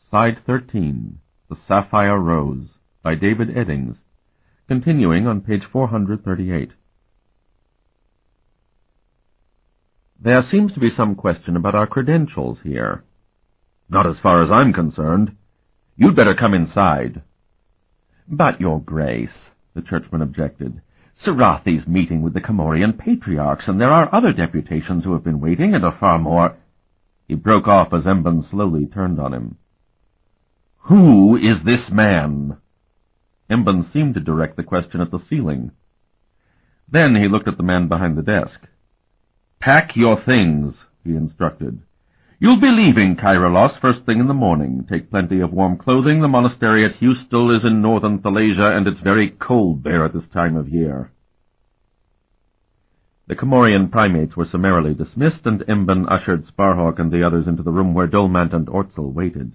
Side 13, The Sapphire Rose, by David Eddings, continuing on page 438. There seems to be some question about our credentials here. Not as far as I'm concerned. You'd better come inside. But, Your Grace, the churchman objected, Sarathi's meeting with the Comorian patriarchs, and there are other deputations who have been waiting and are far more... He broke off as Emban slowly turned on him. Who is this man? Emban seemed to direct the question at the ceiling. Then he looked at the man behind the desk. Pack your things, he instructed. You'll be leaving Kairos first thing in the morning. Take plenty of warm clothing. The monastery at Hustel is in northern Thalasia, and it's very cold there at this time of year. The Comorian primates were summarily dismissed, and Emban ushered Sparhawk and the others into the room where Dolmant and Ortzel waited.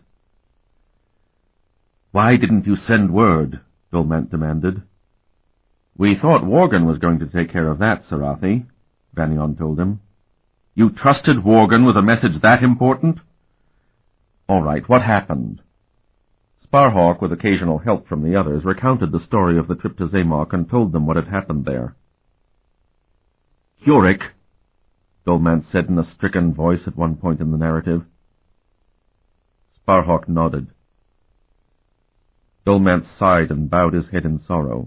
Why didn't you send word? Dolmant demanded. We thought Worgen was going to take care of that, Sarathi, Vanion told him. You trusted Worgen with a message that important? All right, what happened? Sparhawk, with occasional help from the others, recounted the story of the trip to Zamock and told them what had happened there. Keurig, Dolmant said in a stricken voice at one point in the narrative. Sparhawk nodded. Dolmant sighed and bowed his head in sorrow.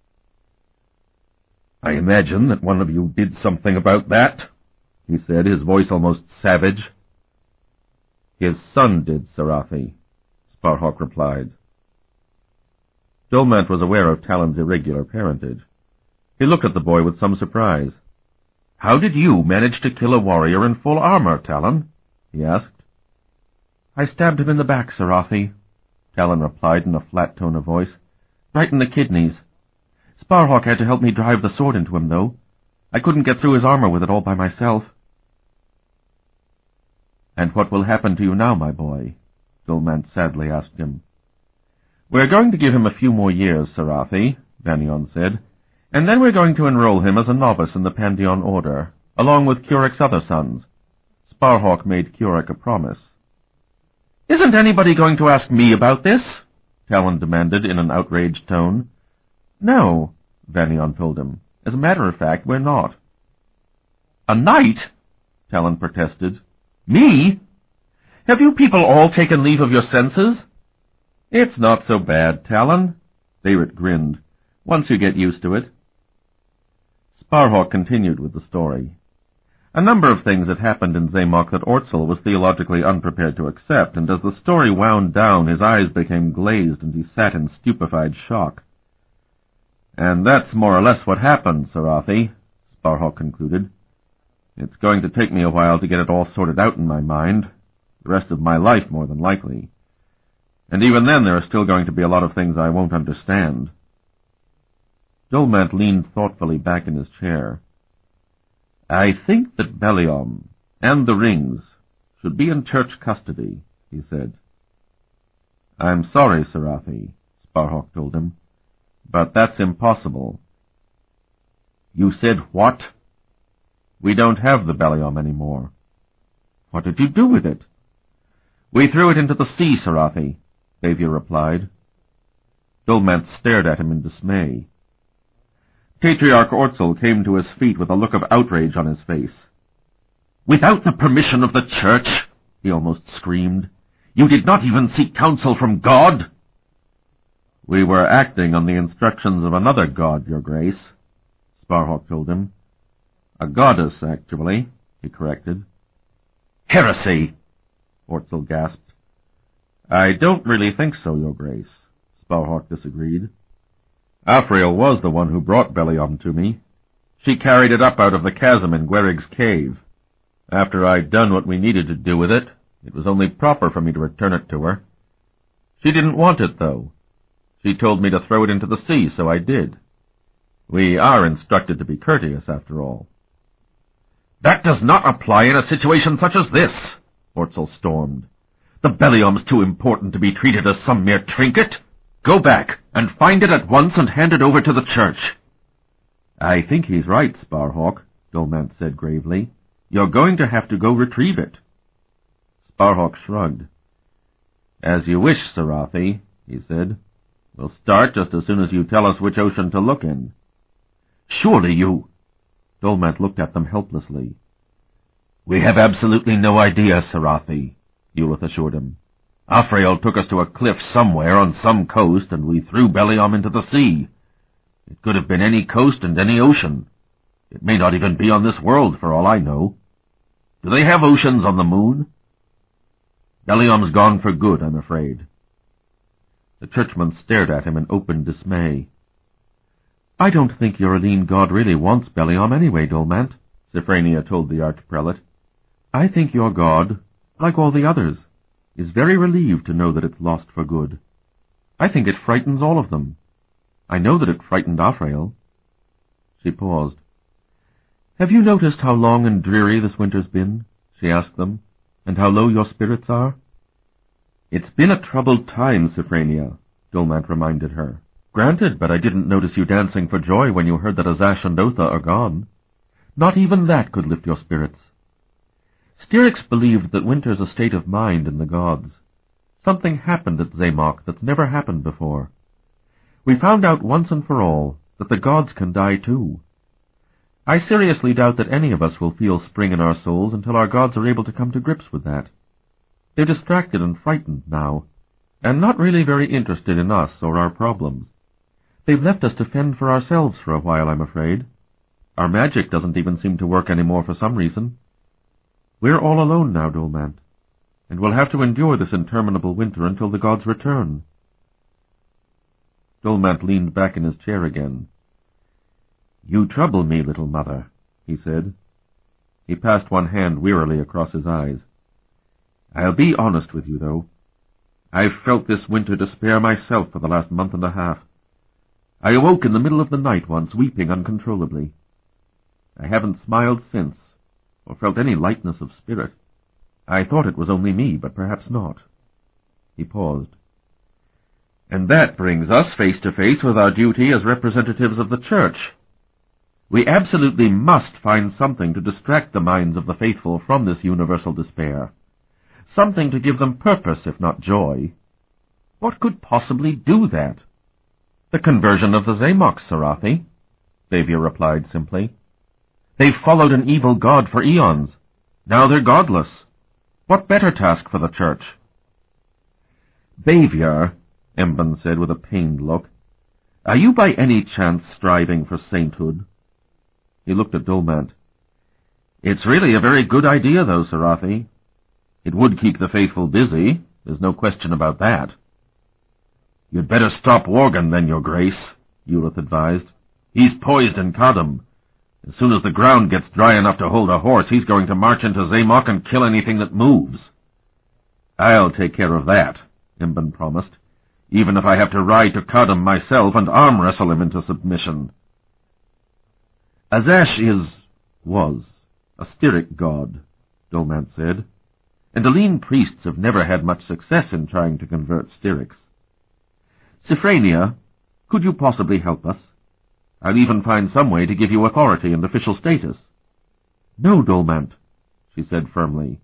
I imagine that one of you did something about that, he said, his voice almost savage. His son did, Sarathi, Sparhawk replied. Dolmant was aware of Talon's irregular parentage. He looked at the boy with some surprise. How did you manage to kill a warrior in full armor, Talon? He asked. I stabbed him in the back, Sarathi, Talon replied in a flat tone of voice. Right in the kidneys. Sparhawk had to help me drive the sword into him, though. I couldn't get through his armor with it all by myself. And what will happen to you now, my boy? Dolmant sadly asked him. We're going to give him a few more years, Sarathi, Vanion said, and then we're going to enroll him as a novice in the Pandion Order, along with Keurik's other sons. Sparhawk made Keurig a promise. Isn't anybody going to ask me about this? Talon demanded in an outraged tone. No, Vanion told him. As a matter of fact, we're not. A knight? Talon protested. Me? Have you people all taken leave of your senses? It's not so bad, Talon. Bayrit grinned. Once you get used to it. Sparhawk continued with the story. A number of things had happened in Zamock that Ortzel was theologically unprepared to accept, and as the story wound down, his eyes became glazed, and he sat in stupefied shock. And that's more or less what happened, Sarathi, Sparhawk concluded. It's going to take me a while to get it all sorted out in my mind, the rest of my life more than likely. And even then there are still going to be a lot of things I won't understand. Dolmant leaned thoughtfully back in his chair. I think that Beliom and the rings should be in church custody, he said. I'm sorry, Sarathi, Sparhawk told him, but that's impossible. You said what? We don't have the Beliom anymore. What did you do with it? We threw it into the sea, Sarathi, Thavia replied. Dolmant stared at him in dismay. Patriarch Ortzel came to his feet with a look of outrage on his face. Without the permission of the church, he almost screamed. You did not even seek counsel from God? We were acting on the instructions of another god, Your Grace, Sparhawk told him. A goddess, actually, he corrected. Heresy, Ortzel gasped. I don't really think so, Your Grace, Sparhawk disagreed. Afriel was the one who brought Beliom to me. She carried it up out of the chasm in Gwerig's cave. After I'd done what we needed to do with it, it was only proper for me to return it to her. She didn't want it, though. She told me to throw it into the sea, so I did. We are instructed to be courteous, after all. That does not apply in a situation such as this, Ortzel stormed. The Beliom's too important to be treated as some mere trinket. Go back and find it at once and hand it over to the church. I think he's right, Sparhawk, Dolmant said gravely. You're going to have to go retrieve it. Sparhawk shrugged. As you wish, Sarathi, he said. We'll start just as soon as you tell us which ocean to look in. Surely you... Dolmat looked at them helplessly. We have absolutely no idea, Sarathi, Ulith assured him. Afrael took us to a cliff somewhere on some coast, and we threw Beliom into the sea. It could have been any coast and any ocean. It may not even be on this world, for all I know. Do they have oceans on the moon? Beliom's gone for good, I'm afraid. The churchman stared at him in open dismay. I don't think your Aline god really wants Beliom anyway, Dolmant, Siphrania told the archprelate. I think your god, like all the others, is very relieved to know that it's lost for good. I think it frightens all of them. I know that it frightened Afrael. She paused. Have you noticed how long and dreary this winter's been? She asked them, and how low your spirits are? It's been a troubled time, Siphrania, Dolmant reminded her. Granted, but I didn't notice you dancing for joy when you heard that Azash and Otha are gone. Not even that could lift your spirits. Styrics believed that winter's a state of mind in the gods. Something happened at Zamoc that's never happened before. We found out once and for all that the gods can die too. I seriously doubt that any of us will feel spring in our souls until our gods are able to come to grips with that. They're distracted and frightened now, and not really very interested in us or our problems. They've left us to fend for ourselves for a while, I'm afraid. Our magic doesn't even seem to work anymore for some reason. We're all alone now, Dolmant, and we'll have to endure this interminable winter until the gods return. Dolmant leaned back in his chair again. You trouble me, little mother, he said. He passed one hand wearily across his eyes. I'll be honest with you, though. I've felt this winter despair myself for the last month and a half. I awoke in the middle of the night once, weeping uncontrollably. I haven't smiled since, or felt any lightness of spirit. I thought it was only me, but perhaps not. He paused. And that brings us face to face with our duty as representatives of the Church. We absolutely must find something to distract the minds of the faithful from this universal despair. Something to give them purpose, if not joy. What could possibly do that? The conversion of the Zamocs, Sarathi, Thavia replied simply. They've followed an evil god for eons. Now they're godless. What better task for the Church? Bavier, Emban said with a pained look, are you by any chance striving for sainthood? He looked at Dolmant. It's really a very good idea, though, Sarathi. It would keep the faithful busy. There's no question about that. You'd better stop Worgen, then, Your Grace, Ulith advised. He's poised in Kadam. As soon as the ground gets dry enough to hold a horse, he's going to march into Zamoc and kill anything that moves. I'll take care of that, Emban promised, even if I have to ride to Kadam myself and arm-wrestle him into submission. Azash was a Styric god, Dolmant said, and Aline priests have never had much success in trying to convert Styrics. Siphrania, could you possibly help us? I'll even find some way to give you authority and official status. No, Dolmant, she said firmly.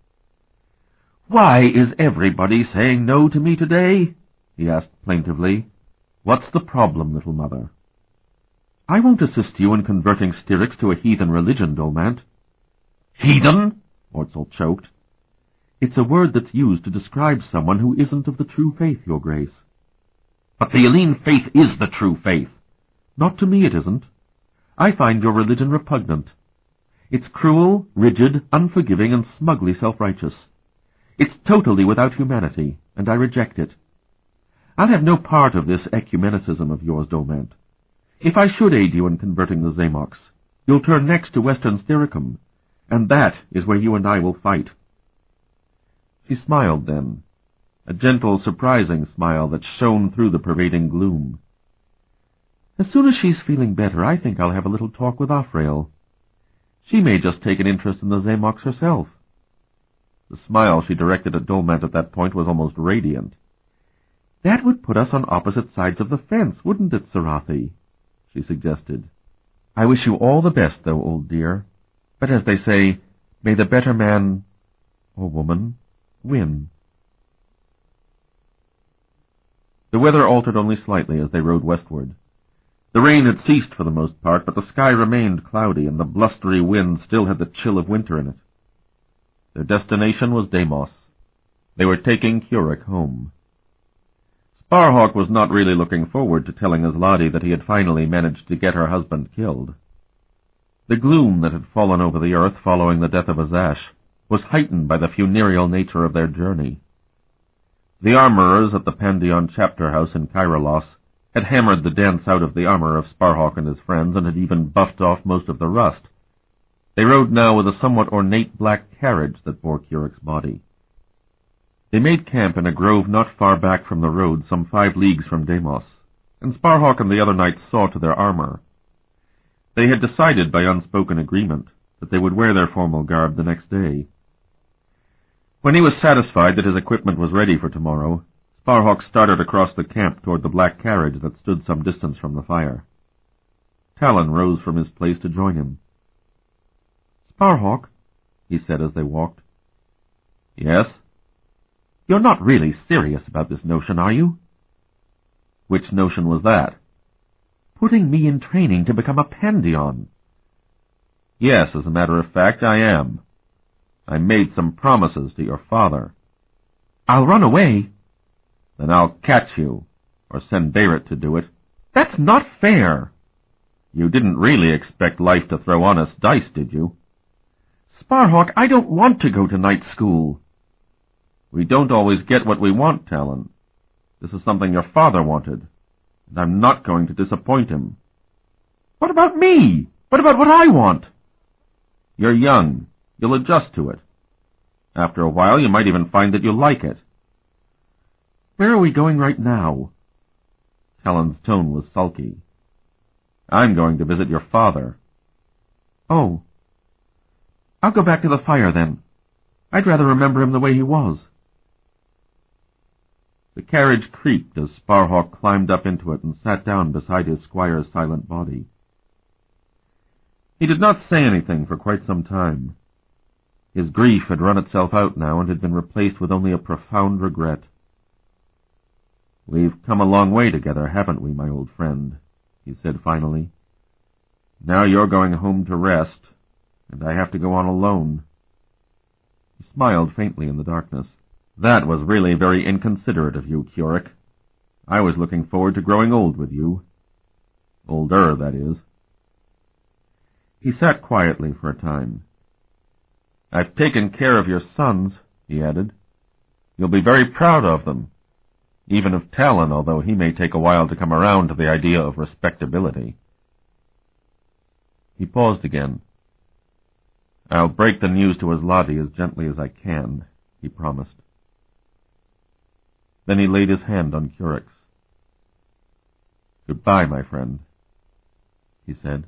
Why is everybody saying no to me today? He asked plaintively. What's the problem, little mother? I won't assist you in converting Styrics to a heathen religion, Dolmant. Heathen? Ortzel choked. It's a word that's used to describe someone who isn't of the true faith, Your Grace. But the Aline faith is the true faith. Not to me it isn't. I find your religion repugnant. It's cruel, rigid, unforgiving, and smugly self-righteous. It's totally without humanity, and I reject it. I'll have no part of this ecumenicism of yours, Dolmant. If I should aid you in converting the Zamocs, you'll turn next to Western Styricum, and that is where you and I will fight. She smiled then, a gentle, surprising smile that shone through the pervading gloom. As soon as she's feeling better, I think I'll have a little talk with Afrael. She may just take an interest in the Zamocs herself. The smile she directed at Dolmant at that point was almost radiant. That would put us on opposite sides of the fence, wouldn't it, Sarathi? She suggested. I wish you all the best, though, old dear. But as they say, may the better man, or woman, win. The weather altered only slightly as they rode westward. The rain had ceased for the most part, but the sky remained cloudy, and the blustery wind still had the chill of winter in it. Their destination was Deimos. They were taking Keurig home. Sparhawk was not really looking forward to telling Azladi that he had finally managed to get her husband killed. The gloom that had fallen over the earth following the death of Azash was heightened by the funereal nature of their journey. The armorers at the Pandion chapter house in Kairos had hammered the dents out of the armor of Sparhawk and his friends, and had even buffed off most of the rust. They rode now with a somewhat ornate black carriage that bore Keurik's body. They made camp in a grove not far back from the road, some 5 leagues from Deimos, and Sparhawk and the other knights saw to their armor. They had decided by unspoken agreement that they would wear their formal garb the next day. When he was satisfied that his equipment was ready for tomorrow, Sparhawk started across the camp toward the black carriage that stood some distance from the fire. Talon rose from his place to join him. "Sparhawk," he said as they walked. "Yes?" "You're not really serious about this notion, are you?" "Which notion was that?" "Putting me in training to become a Pandion." "Yes, as a matter of fact, I am. I made some promises to your father." "I'll run away." "Then I'll catch you, or send Beirut to do it." "That's not fair." "You didn't really expect life to throw honest dice, did you?" "Sparhawk, I don't want to go to night school." "We don't always get what we want, Talon. This is something your father wanted, and I'm not going to disappoint him." "What about me? What about what I want?" "You're young. You'll adjust to it. After a while, you might even find that you like it." "Where are we going right now?" Talon's tone was sulky. "I'm going to visit your father." "Oh. I'll go back to the fire, then. I'd rather remember him the way he was." The carriage creaked as Sparhawk climbed up into it and sat down beside his squire's silent body. He did not say anything for quite some time. His grief had run itself out now and had been replaced with only a profound regret. "We've come a long way together, haven't we, my old friend?" he said finally. "Now you're going home to rest, and I have to go on alone." He smiled faintly in the darkness. "That was really very inconsiderate of you, Keurig. I was looking forward to growing old with you. Older, that is." He sat quietly for a time. "I've taken care of your sons," he added. "You'll be very proud of them, even of Talon, although he may take a while to come around to the idea of respectability." He paused again. "I'll break the news to Azladi as gently as I can," he promised. Then he laid his hand on Keurik's. "Goodbye, my friend," he said.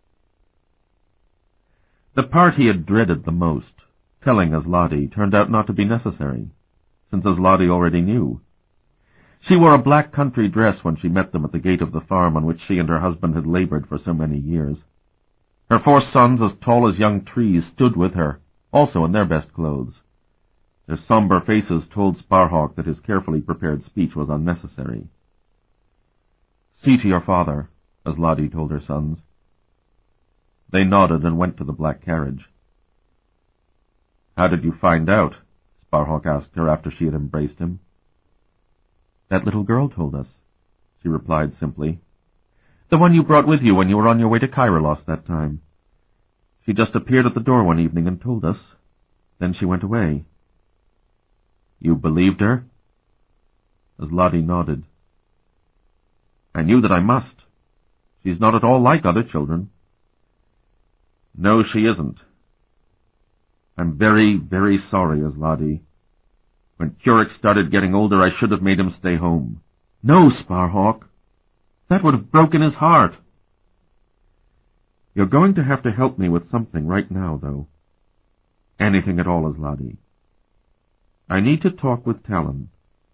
The part he had dreaded the most, telling Azladi, turned out not to be necessary, since Azladi already knew. She wore a black country dress when she met them at the gate of the farm on which she and her husband had labored for so many years. Her 4 sons, as tall as young trees, stood with her, also in their best clothes. Their somber faces told Sparhawk that his carefully prepared speech was unnecessary. "See to your father," Azladi told her sons. They nodded and went to the black carriage. "How did you find out?" Sparhawk asked her after she had embraced him. "That little girl told us," she replied simply. "The one you brought with you when you were on your way to Kairos that time. She just appeared at the door one evening and told us. Then she went away." "You believed her?" Azladi nodded. "I knew that I must. She's not at all like other children." "No, she isn't. I'm very, very sorry, Azladi. When Keurig started getting older, I should have made him stay home." "No, Sparhawk. That would have broken his heart." "You're going to have to help me with something right now, though. Anything at all, Azladi. I need to talk with Talon."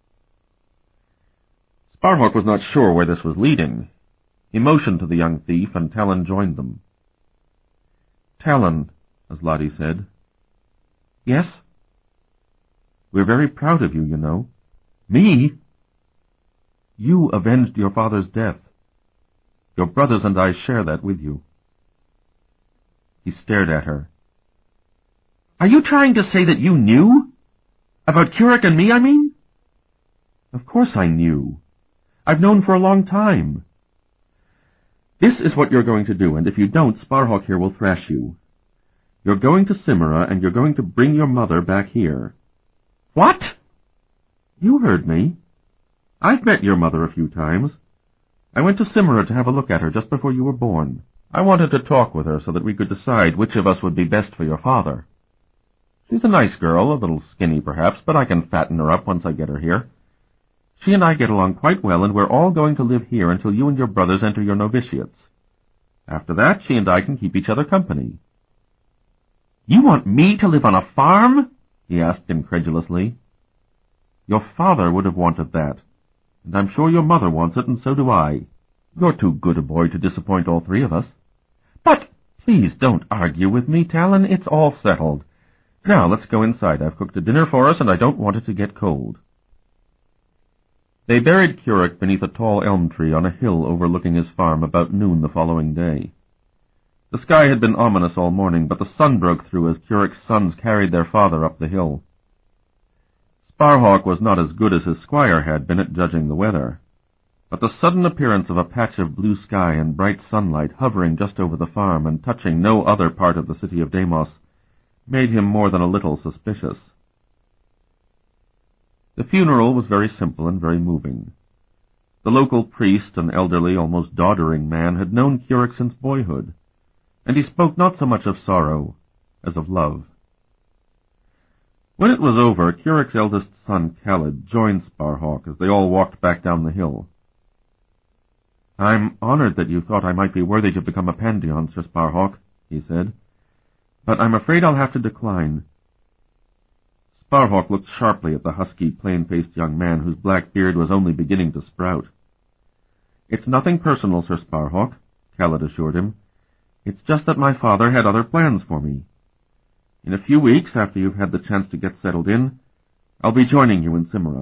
Sparhawk was not sure where this was leading. He motioned to the young thief, and Talon joined them. "Talon," Azladi said. "Yes?" "We're very proud of you, you know." "Me?" You avenged your father's death. Your brothers and I share that with you. He stared at her. Are you trying to say that you knew? About Kirik and me, I mean? Of course I knew. I've known for a long time. This is what you're going to do, and if you don't, Sparhawk here will thrash you. You're going to Cimera, and you're going to bring your mother back here. What? You heard me. I've met your mother a few times. I went to Cimera to have a look at her just before you were born. I wanted to talk with her so that we could decide which of us would be best for your father. She's a nice girl, a little skinny perhaps, but I can fatten her up once I get her here. She and I get along quite well, and we're all going to live here until you and your brothers enter your novitiates. After that, she and I can keep each other company. You want me to live on a farm? He asked incredulously. Your father would have wanted that, and I'm sure your mother wants it, and so do I. You're too good a boy to disappoint all three of us. But please don't argue with me, Talon. It's all settled. Now, let's go inside. I've cooked a dinner for us, and I don't want it to get cold. They buried Kirik beneath a tall elm tree on a hill overlooking his farm about noon the following day. The sky had been ominous all morning, but the sun broke through as Kirik's sons carried their father up the hill. Sparhawk was not as good as his squire had been at judging the weather, but the sudden appearance of a patch of blue sky and bright sunlight hovering just over the farm and touching no other part of the city of Deimos made him more than a little suspicious. The funeral was very simple and very moving. The local priest, an elderly, almost doddering man, had known Kirik since boyhood, and he spoke not so much of sorrow as of love. When it was over, Kirik's eldest son, Khalid, joined Sparhawk as they all walked back down the hill. I'm honored that you thought I might be worthy to become a Pandion, Sir Sparhawk, he said, but I'm afraid I'll have to decline. Sparhawk looked sharply at the husky, plain-faced young man whose black beard was only beginning to sprout. It's nothing personal, Sir Sparhawk, Khalid assured him. It's just that my father had other plans for me. In a few weeks, after you've had the chance to get settled in, I'll be joining you in Cimera.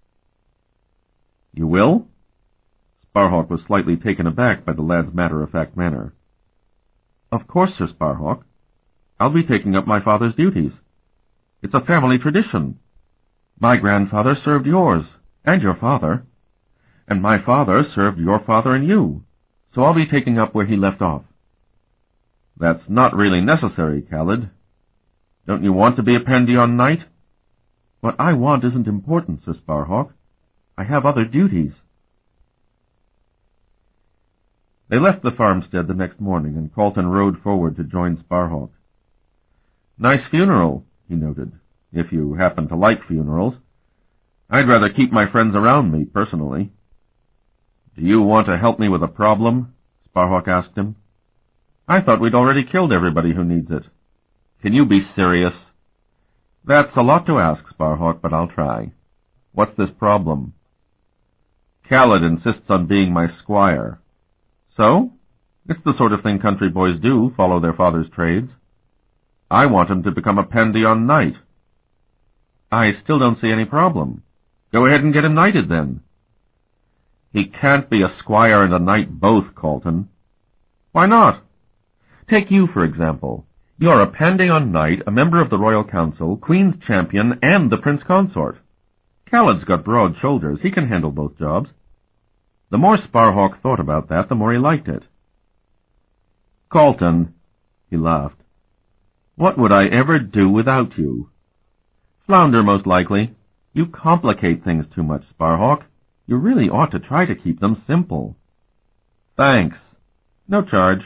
You will? Sparhawk was slightly taken aback by the lad's matter-of-fact manner. Of course, Sir Sparhawk. I'll be taking up my father's duties. It's a family tradition. My grandfather served yours, and your father, and my father served your father and you, so I'll be taking up where he left off. That's not really necessary, Khalid. Don't you want to be a Pandion knight? What I want isn't important, Sir Sparhawk. I have other duties. They left the farmstead the next morning, and Colton rode forward to join Sparhawk. Nice funeral, he noted, if you happen to like funerals. I'd rather keep my friends around me, personally. Do you want to help me with a problem? Sparhawk asked him. I thought we'd already killed everybody who needs it. Can you be serious? That's a lot to ask, Sparhawk, but I'll try. What's this problem? Khalid insists on being my squire. So? It's the sort of thing country boys do, follow their father's trades. I want him to become a Pandion knight. I still don't see any problem. Go ahead and get him knighted, then. He can't be a squire and a knight both, Colton. Why not? Take you, for example. You're a Pandion knight, a member of the Royal Council, Queen's champion, and the Prince Consort. Khalid's got broad shoulders. He can handle both jobs. The more Sparhawk thought about that, the more he liked it. Colton, he laughed. What would I ever do without you? Flounder, most likely. You complicate things too much, Sparhawk. You really ought to try to keep them simple. Thanks. No charge.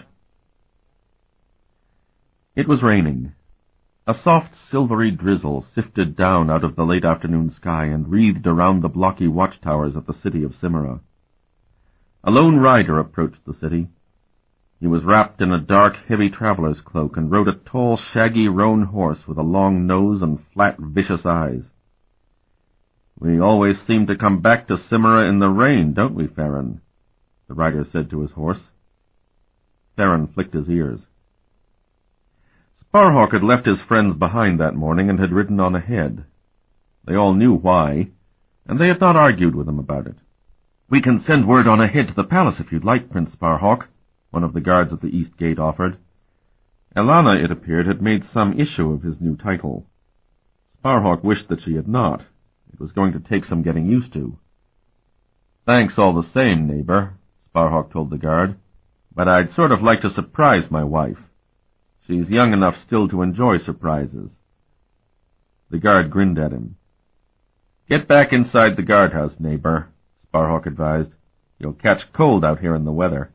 It was raining. A soft, silvery drizzle sifted down out of the late afternoon sky and wreathed around the blocky watchtowers of the city of Cimera. A lone rider approached the city. He was wrapped in a dark, heavy traveler's cloak and rode a tall, shaggy roan horse with a long nose and flat, vicious eyes. We always seem to come back to Cimera in the rain, don't we, Farron? The rider said to his horse. Farron flicked his ears. Sparhawk had left his friends behind that morning and had ridden on ahead. They all knew why, and they had not argued with him about it. "We can send word on ahead to the palace if you'd like, Prince Sparhawk," one of the guards at the east gate offered. Elana, it appeared, had made some issue of his new title. Sparhawk wished that she had not. It was going to take some getting used to. "Thanks all the same, neighbor," Sparhawk told the guard, "but I'd sort of like to surprise my wife. She's young enough still to enjoy surprises." The guard grinned at him. "Get back inside the guardhouse, neighbor," Sparhawk advised. "You'll catch cold out here in the weather."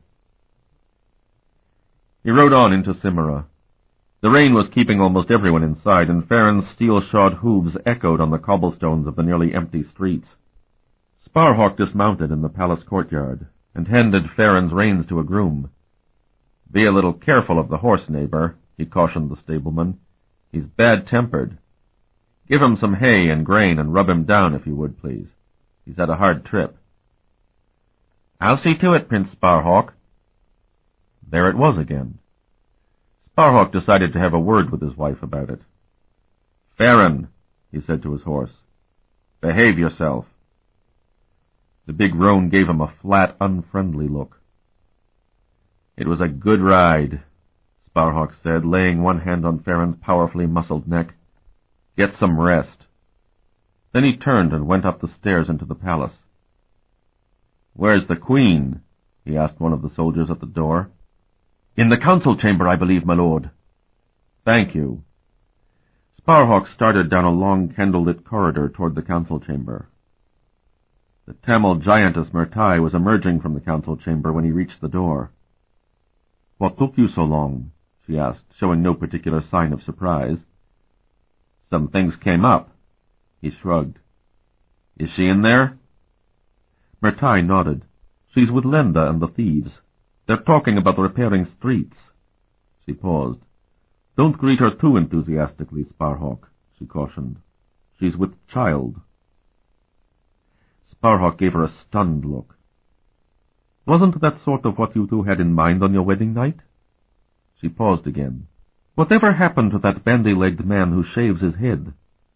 He rode on into Cimera. The rain was keeping almost everyone inside, and Farron's steel-shod hooves echoed on the cobblestones of the nearly empty streets. Sparhawk dismounted in the palace courtyard and handed Farron's reins to a groom. "Be a little careful of the horse, neighbor," he cautioned the stableman. "He's bad-tempered. Give him some hay and grain and rub him down, if you would, please. He's had a hard trip." "I'll see to it, Prince Sparhawk." There it was again. Sparhawk decided to have a word with his wife about it. "Farron," he said to his horse, "behave yourself." The big roan gave him a flat, unfriendly look. "It was a good ride," Sparhawk said, laying one hand on Farron's powerfully muscled neck. "Get some rest." Then he turned and went up the stairs into the palace. "Where's the Queen?" he asked one of the soldiers at the door. "In the council chamber, I believe, my lord." "Thank you." Sparhawk started down a long candle-lit corridor toward the council chamber. The Tamil giantess Murtai was emerging from the council chamber when he reached the door. "What took you so long?" she asked, showing no particular sign of surprise. "Some things came up." He shrugged. "Is she in there?" Murtai nodded. "She's with Lenda and the thieves. They're talking about repairing streets." She paused. "Don't greet her too enthusiastically, Sparhawk," she cautioned. "She's with child." Sparhawk gave her a stunned look. "Wasn't that sort of what you two had in mind on your wedding night?" She paused again. "Whatever happened to that bandy-legged man who shaves his head?"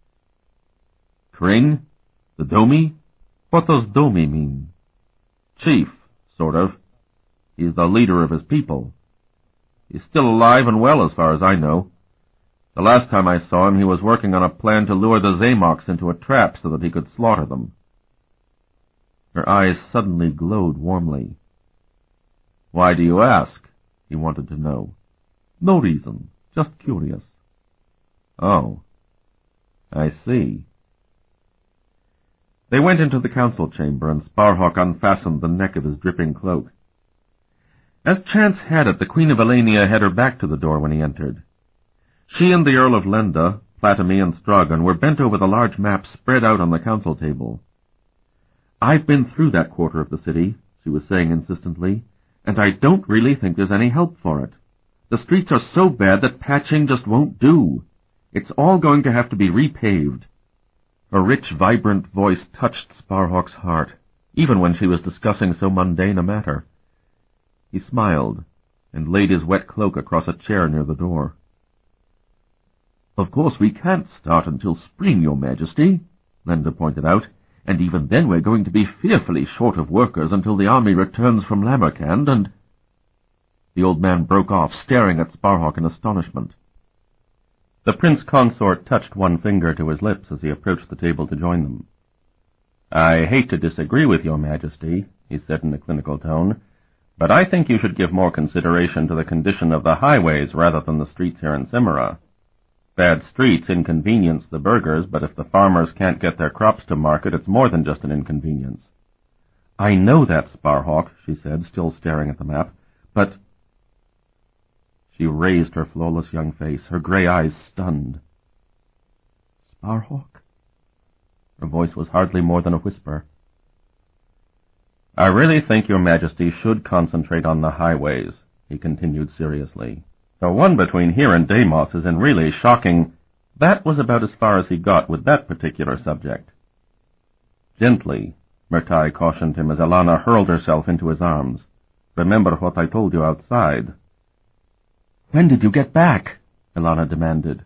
"Kring? The Domi? What does Domi mean?" "Chief, sort of. He's the leader of his people. He's still alive and well as far as I know. The last time I saw him he was working on a plan to lure the Zamoks into a trap so that he could slaughter them." Her eyes suddenly glowed warmly. "Why do you ask?" he wanted to know. "No reason. Just curious." "Oh, I see." They went into the council chamber, and Sparhawk unfastened the neck of his dripping cloak. As chance had it, the Queen of Elenia had her back to the door when he entered. She and the Earl of Lenda, Platamy, and Stragon were bent over the large map spread out on the council table. "I've been through that quarter of the city," she was saying insistently, "and I don't really think there's any help for it. The streets are so bad that patching just won't do. It's all going to have to be repaved." Her rich, vibrant voice touched Sparhawk's heart, even when she was discussing so mundane a matter. He smiled and laid his wet cloak across a chair near the door. "Of course we can't start until spring, Your Majesty," Lenda pointed out, "and even then we're going to be fearfully short of workers until the army returns from Lamerkand, and—" The old man broke off, staring at Sparhawk in astonishment. The prince consort touched one finger to his lips as he approached the table to join them. "I hate to disagree with Your Majesty," he said in a clinical tone, "but I think you should give more consideration to the condition of the highways rather than the streets here in Cimera. Bad streets inconvenience the burghers, but if the farmers can't get their crops to market, it's more than just an inconvenience." "I know that, Sparhawk," she said, still staring at the map, "but—" She raised her flawless young face, her gray eyes stunned. "Sparhawk?" Her voice was hardly more than a whisper. "I really think Your Majesty should concentrate on the highways," he continued seriously. "The one between here and Deimos is in really shocking—" That was about as far as he got with that particular subject. "Gently," Murtai cautioned him as Elana hurled herself into his arms. "Remember what I told you outside." "When did you get back?" Elana demanded.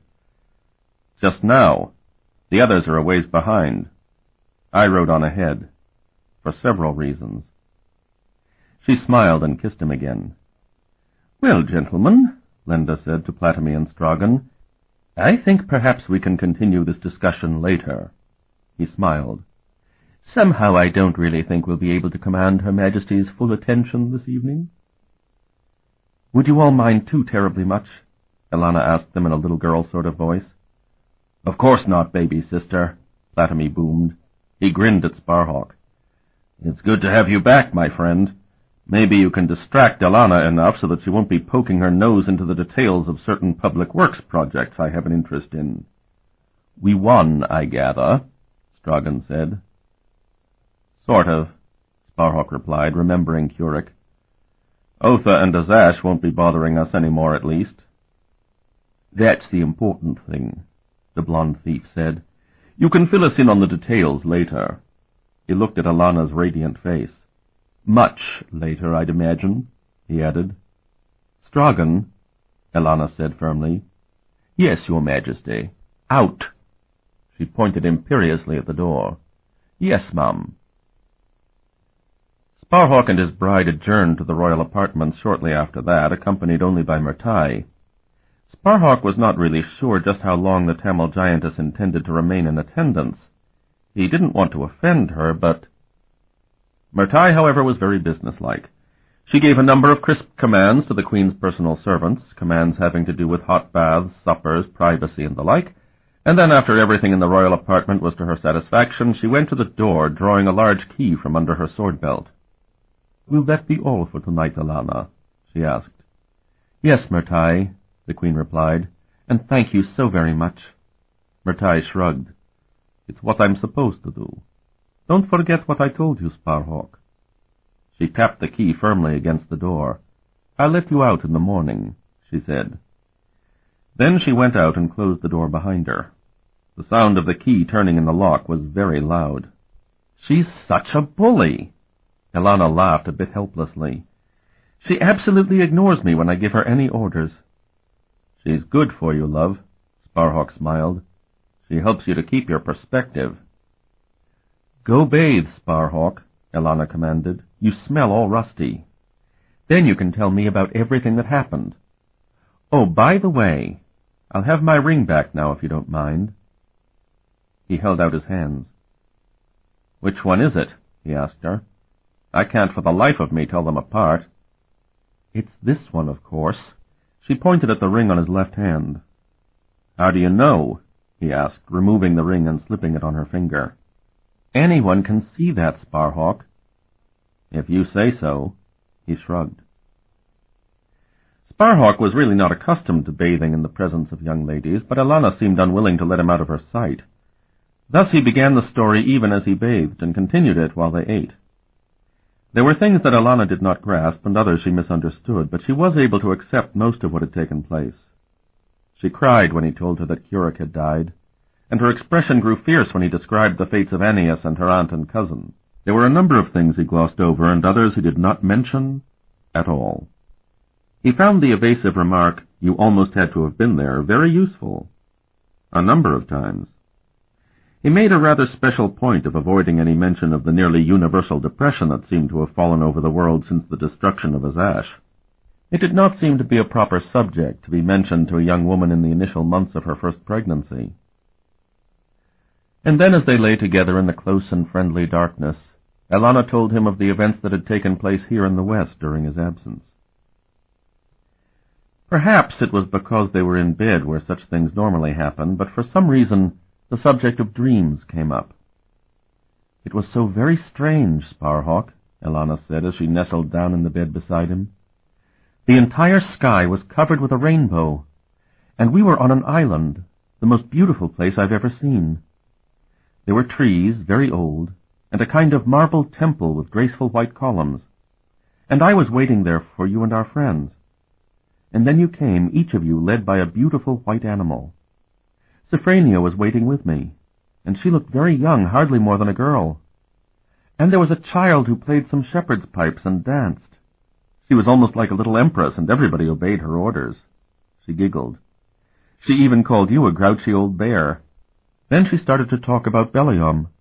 "Just now. The others are a ways behind. I rode on ahead." for several reasons. She smiled and kissed him again. "Well, gentlemen," Linda said to Platamy and Stragan, "I think perhaps we can continue this discussion later." He smiled. "Somehow I don't really think we'll be able to command Her Majesty's full attention this evening." "Would you all mind too terribly much?" Elana asked them in a little girl sort of voice. "Of course not, baby sister," Platamy boomed. He grinned at Sparhawk. "It's good to have you back, my friend. Maybe you can distract Elana enough so that she won't be poking her nose into the details of certain public works projects I have an interest in." "We won, I gather," Stragan said. "Sort of," Sparhawk replied, remembering Curich. "Otha and Azash won't be bothering us any more, at least." "That's the important thing," the blonde thief said. "You can fill us in on the details later." He looked at Elana's radiant face. "Much later, I'd imagine," he added. "Stragan," Elana said firmly. "Yes, Your Majesty." "Out!" She pointed imperiously at the door. "Yes, ma'am." Sparhawk and his bride adjourned to the royal apartments shortly after that, accompanied only by Murtai. Sparhawk was not really sure just how long the Tamil giantess intended to remain in attendance. He didn't want to offend her, but... Murtai, however, was very businesslike. She gave a number of crisp commands to the Queen's personal servants, commands having to do with hot baths, suppers, privacy, and the like, and then after everything in the royal apartment was to her satisfaction, she went to the door, drawing a large key from under her sword-belt. "Will that be all for tonight, Elana?" she asked. "Yes, Murtai," the Queen replied, "and thank you so very much." Murtai shrugged. "It's what I'm supposed to do. Don't forget what I told you, Sparhawk." She tapped the key firmly against the door. "I'll let you out in the morning," she said. Then she went out and closed the door behind her. The sound of the key turning in the lock was very loud. "She's such a bully!" Elana laughed a bit helplessly. "She absolutely ignores me when I give her any orders." "She's good for you, love," Sparhawk smiled. "She helps you to keep your perspective." "Go bathe, Sparhawk," Elana commanded. "You smell all rusty. Then you can tell me about everything that happened. Oh, by the way, I'll have my ring back now if you don't mind." He held out his hands. "Which one is it?" he asked her. "I can't for the life of me tell them apart." "It's this one, of course." She pointed at the ring on his left hand. "How do you know?" he asked, removing the ring and slipping it on her finger. "Anyone can see that, Sparhawk." "If you say so." He shrugged. Sparhawk was really not accustomed to bathing in the presence of young ladies, but Elana seemed unwilling to let him out of her sight. Thus he began the story even as he bathed, and continued it while they ate. There were things that Elana did not grasp, and others she misunderstood, but she was able to accept most of what had taken place. She cried when he told her that Curich had died, and her expression grew fierce when he described the fates of Annius and her aunt and cousin. There were a number of things he glossed over, and others he did not mention at all. He found the evasive remark, "You almost had to have been there," very useful. A number of times. He made a rather special point of avoiding any mention of the nearly universal depression that seemed to have fallen over the world since the destruction of Azash. It did not seem to be a proper subject to be mentioned to a young woman in the initial months of her first pregnancy. And then, as they lay together in the close and friendly darkness, Elana told him of the events that had taken place here in the West during his absence. Perhaps it was because they were in bed where such things normally happen, but for some reason the subject of dreams came up. "It was so very strange, Sparhawk," Elana said as she nestled down in the bed beside him. "The entire sky was covered with a rainbow, and we were on an island, the most beautiful place I've ever seen. There were trees, very old, and a kind of marble temple with graceful white columns, and I was waiting there for you and our friends. And then you came, each of you led by a beautiful white animal. Sophrania was waiting with me, and she looked very young, hardly more than a girl. And there was a child who played some shepherd's pipes and danced. She was almost like a little empress, and everybody obeyed her orders." She giggled. "She even called you a grouchy old bear. Then she started to talk about Beliom.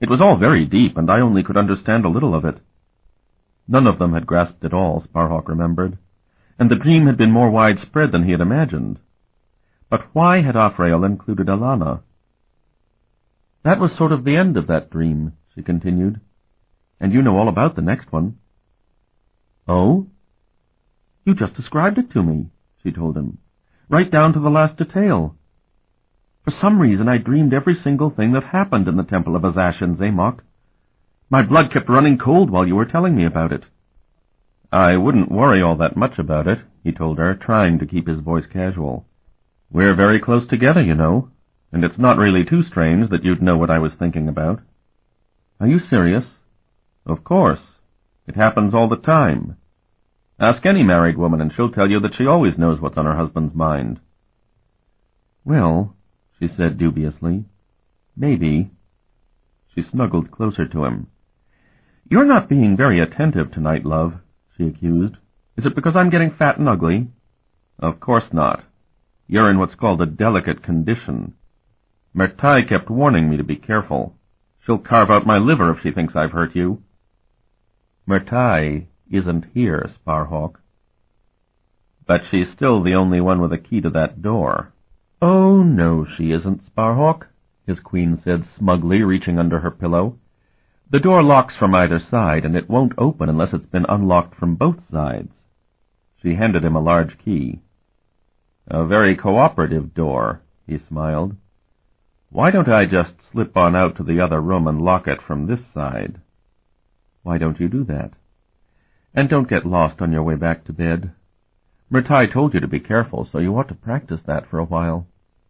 It was all very deep, and I only could understand a little of it. None of them had grasped it all, Sparhawk remembered, and the dream had been more widespread than he had imagined. But why had Afrael included Alanna? That was sort of the end of that dream, she continued, and you know all about the next one. Oh? You just described it to me, she told him, right down to the last detail. For some reason I dreamed every single thing that happened in the Temple of Azash in Zamok. My blood kept running cold while you were telling me about it. I wouldn't worry all that much about it, he told her, trying to keep his voice casual. We're very close together, you know, and it's not really too strange that you'd know what I was thinking about. Are you serious? Of course. It happens all the time. Ask any married woman and she'll tell you that she always knows what's on her husband's mind. Well, she said dubiously, maybe. She snuggled closer to him. You're not being very attentive tonight, love, she accused. Is it because I'm getting fat and ugly? Of course not. You're in what's called a delicate condition. Mertai kept warning me to be careful. She'll carve out my liver if she thinks I've hurt you. Mertai isn't here, Sparhawk. But she's still the only one with a key to that door. Oh, no, she isn't, Sparhawk, his queen said smugly, reaching under her pillow. The door locks from either side, and it won't open unless it's been unlocked from both sides. She handed him a large key. A very cooperative door, he smiled. Why don't I just slip on out to the other room and lock it from this side? Why don't you do that? And don't get lost on your way back to bed. Mertai told you to be careful, so you ought to practice that for a while.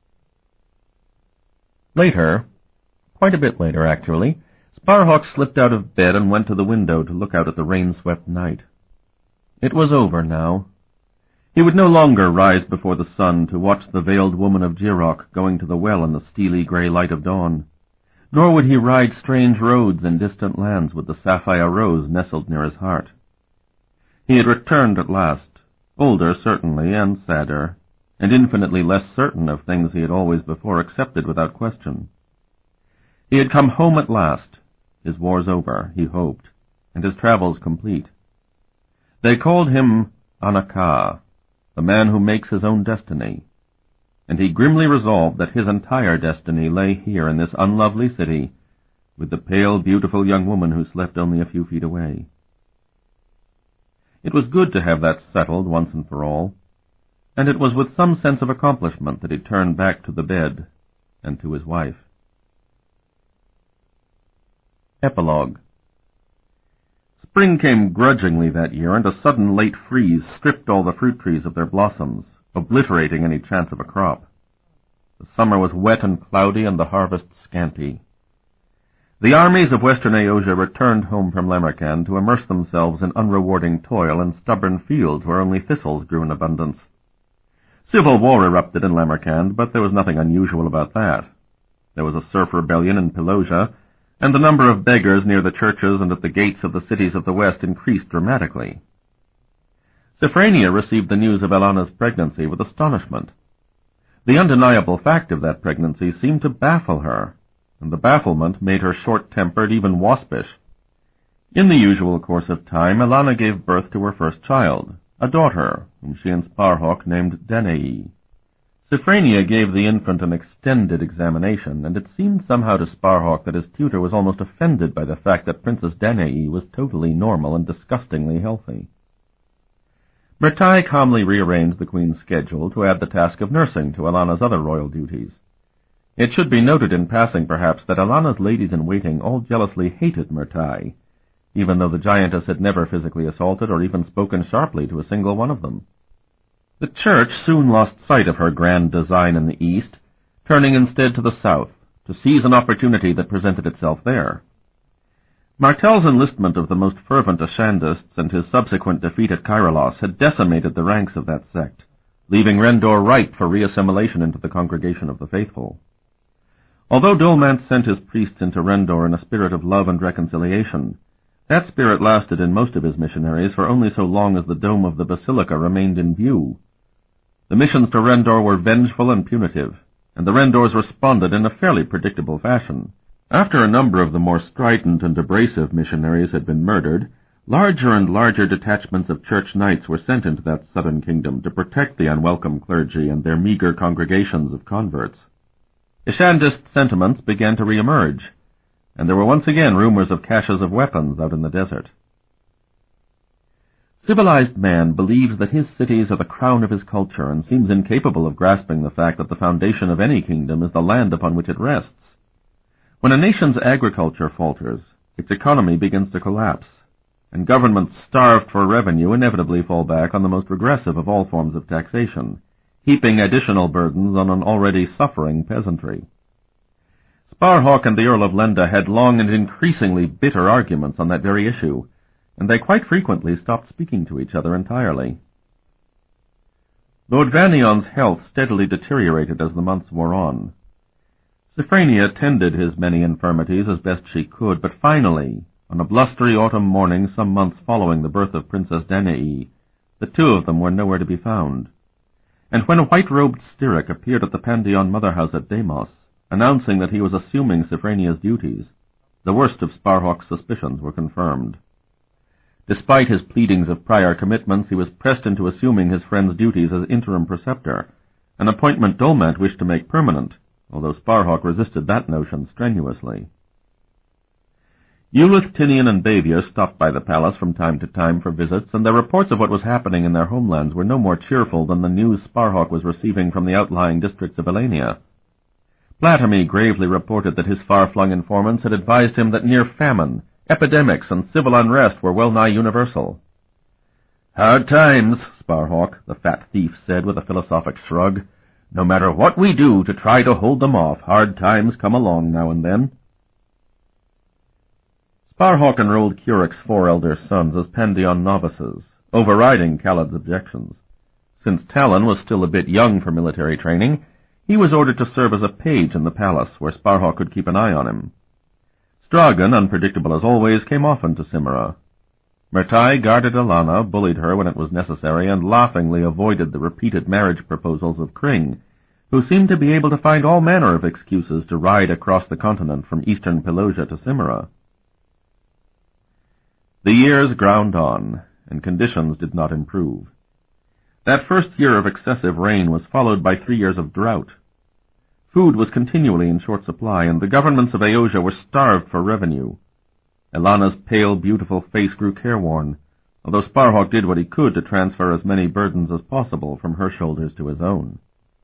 Later, quite a bit later actually, Sparhawk slipped out of bed and went to the window to look out at the rain-swept night. It was over now. He would no longer rise before the sun to watch the veiled woman of Jirok going to the well in the steely grey light of dawn, nor would he ride strange roads in distant lands with the sapphire rose nestled near his heart. He had returned at last, older certainly, and sadder, and infinitely less certain of things he had always before accepted without question. He had come home at last, his wars over, he hoped, and his travels complete. They called him Anaka, the man who makes his own destiny, and he grimly resolved that his entire destiny lay here in this unlovely city, with the pale, beautiful young woman who slept only a few feet away. It was good to have that settled once and for all, and it was with some sense of accomplishment that he turned back to the bed and to his wife. Epilogue. Spring came grudgingly that year, and a sudden late freeze stripped all the fruit trees of their blossoms, obliterating any chance of a crop. The summer was wet and cloudy, and the harvest scanty. The armies of western Aosia returned home from Lamerkand to immerse themselves in unrewarding toil in stubborn fields where only thistles grew in abundance. Civil war erupted in Lamerkand, but there was nothing unusual about that. There was a serf rebellion in Pelosia, and the number of beggars near the churches and at the gates of the cities of the west increased dramatically. Siphrania received the news of Alanna's pregnancy with astonishment. The undeniable fact of that pregnancy seemed to baffle her, and the bafflement made her short-tempered, even waspish. In the usual course of time, Alanna gave birth to her first child, a daughter, whom she and Sparhawk named Danae. Siphrania gave the infant an extended examination, and it seemed somehow to Sparhawk that his tutor was almost offended by the fact that Princess Danae was totally normal and disgustingly healthy. Mertai calmly rearranged the Queen's schedule to add the task of nursing to Alanna's other royal duties. It should be noted in passing, perhaps, that Alanna's ladies-in-waiting all jealously hated Mertai, even though the giantess had never physically assaulted or even spoken sharply to a single one of them. The church soon lost sight of her grand design in the east, turning instead to the south, to seize an opportunity that presented itself there. Martel's enlistment of the most fervent Ashandists and his subsequent defeat at Kairos had decimated the ranks of that sect, leaving Rendor ripe for reassimilation into the congregation of the faithful. Although Dolmant sent his priests into Rendor in a spirit of love and reconciliation, that spirit lasted in most of his missionaries for only so long as the dome of the basilica remained in view. The missions to Rendor were vengeful and punitive, and the Rendors responded in a fairly predictable fashion, After a number of the more strident and abrasive missionaries had been murdered, larger and larger detachments of church knights were sent into that southern kingdom to protect the unwelcome clergy and their meager congregations of converts. Ishandist sentiments began to reemerge, and there were once again rumors of caches of weapons out in the desert. Civilized man believes that his cities are the crown of his culture and seems incapable of grasping the fact that the foundation of any kingdom is the land upon which it rests. When a nation's agriculture falters, its economy begins to collapse, and governments starved for revenue inevitably fall back on the most regressive of all forms of taxation, heaping additional burdens on an already suffering peasantry. Sparhawk and the Earl of Lenda had long and increasingly bitter arguments on that very issue, and they quite frequently stopped speaking to each other entirely. Lord Vanion's health steadily deteriorated as the months wore on. Sophrania tended his many infirmities as best she could, but finally, on a blustery autumn morning some months following the birth of Princess Danae, the two of them were nowhere to be found. And when a white-robed Styric appeared at the Pandion mother-house at Deimos, announcing that he was assuming Sophrania's duties, the worst of Sparhawk's suspicions were confirmed. Despite his pleadings of prior commitments, he was pressed into assuming his friend's duties as interim preceptor, an appointment Dolmat wished to make permanent, although Sparhawk resisted that notion strenuously. Eulith, Tinian, and Bavier stopped by the palace from time to time for visits, and their reports of what was happening in their homelands were no more cheerful than the news Sparhawk was receiving from the outlying districts of Elenia. Blattermy gravely reported that his far-flung informants had advised him that near famine, epidemics, and civil unrest were well-nigh universal. "Hard times," Sparhawk, the fat thief, said with a philosophic shrug. "No matter what we do to try to hold them off, hard times come along now and then." Sparhawk enrolled Curic's 4 elder sons as Pandion novices, overriding Khaled's objections. Since Talon was still a bit young for military training, he was ordered to serve as a page in the palace, where Sparhawk could keep an eye on him. Stragan, unpredictable as always, came often to Cimera. Myrtai guarded Alana, bullied her when it was necessary, and laughingly avoided the repeated marriage proposals of Kring, who seemed to be able to find all manner of excuses to ride across the continent from eastern Pelosia to Cimera. The years ground on, and conditions did not improve. That first year of excessive rain was followed by 3 years of drought. Food was continually in short supply, and the governments of Aeosia were starved for revenue. Elana's pale, beautiful face grew careworn, although Sparhawk did what he could to transfer as many burdens as possible from her shoulders to his own.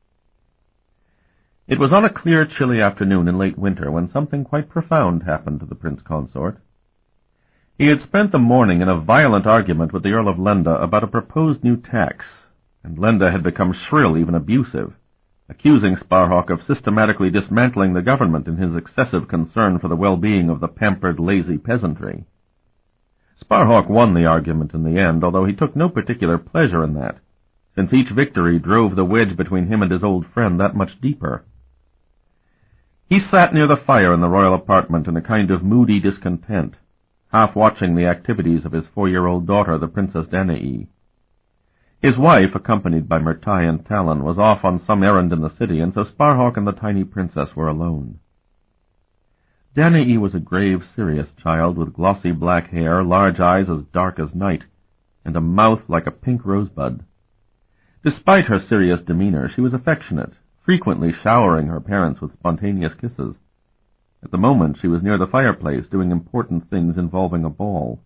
It was on a clear, chilly afternoon in late winter when something quite profound happened to the prince consort. He had spent the morning in a violent argument with the Earl of Lenda about a proposed new tax, and Lenda had become shrill, even abusive, accusing Sparhawk of systematically dismantling the government in his excessive concern for the well-being of the pampered, lazy peasantry. Sparhawk won the argument in the end, although he took no particular pleasure in that, since each victory drove the wedge between him and his old friend that much deeper. He sat near the fire in the royal apartment in a kind of moody discontent, half watching the activities of his 4-year-old daughter, the Princess Danae. His wife, accompanied by Myrtai and Talon, was off on some errand in the city, and so Sparhawk and the tiny princess were alone. Danae was a grave, serious child with glossy black hair, large eyes as dark as night, and a mouth like a pink rosebud. Despite her serious demeanor, she was affectionate, frequently showering her parents with spontaneous kisses. At the moment, she was near the fireplace, doing important things involving a ball.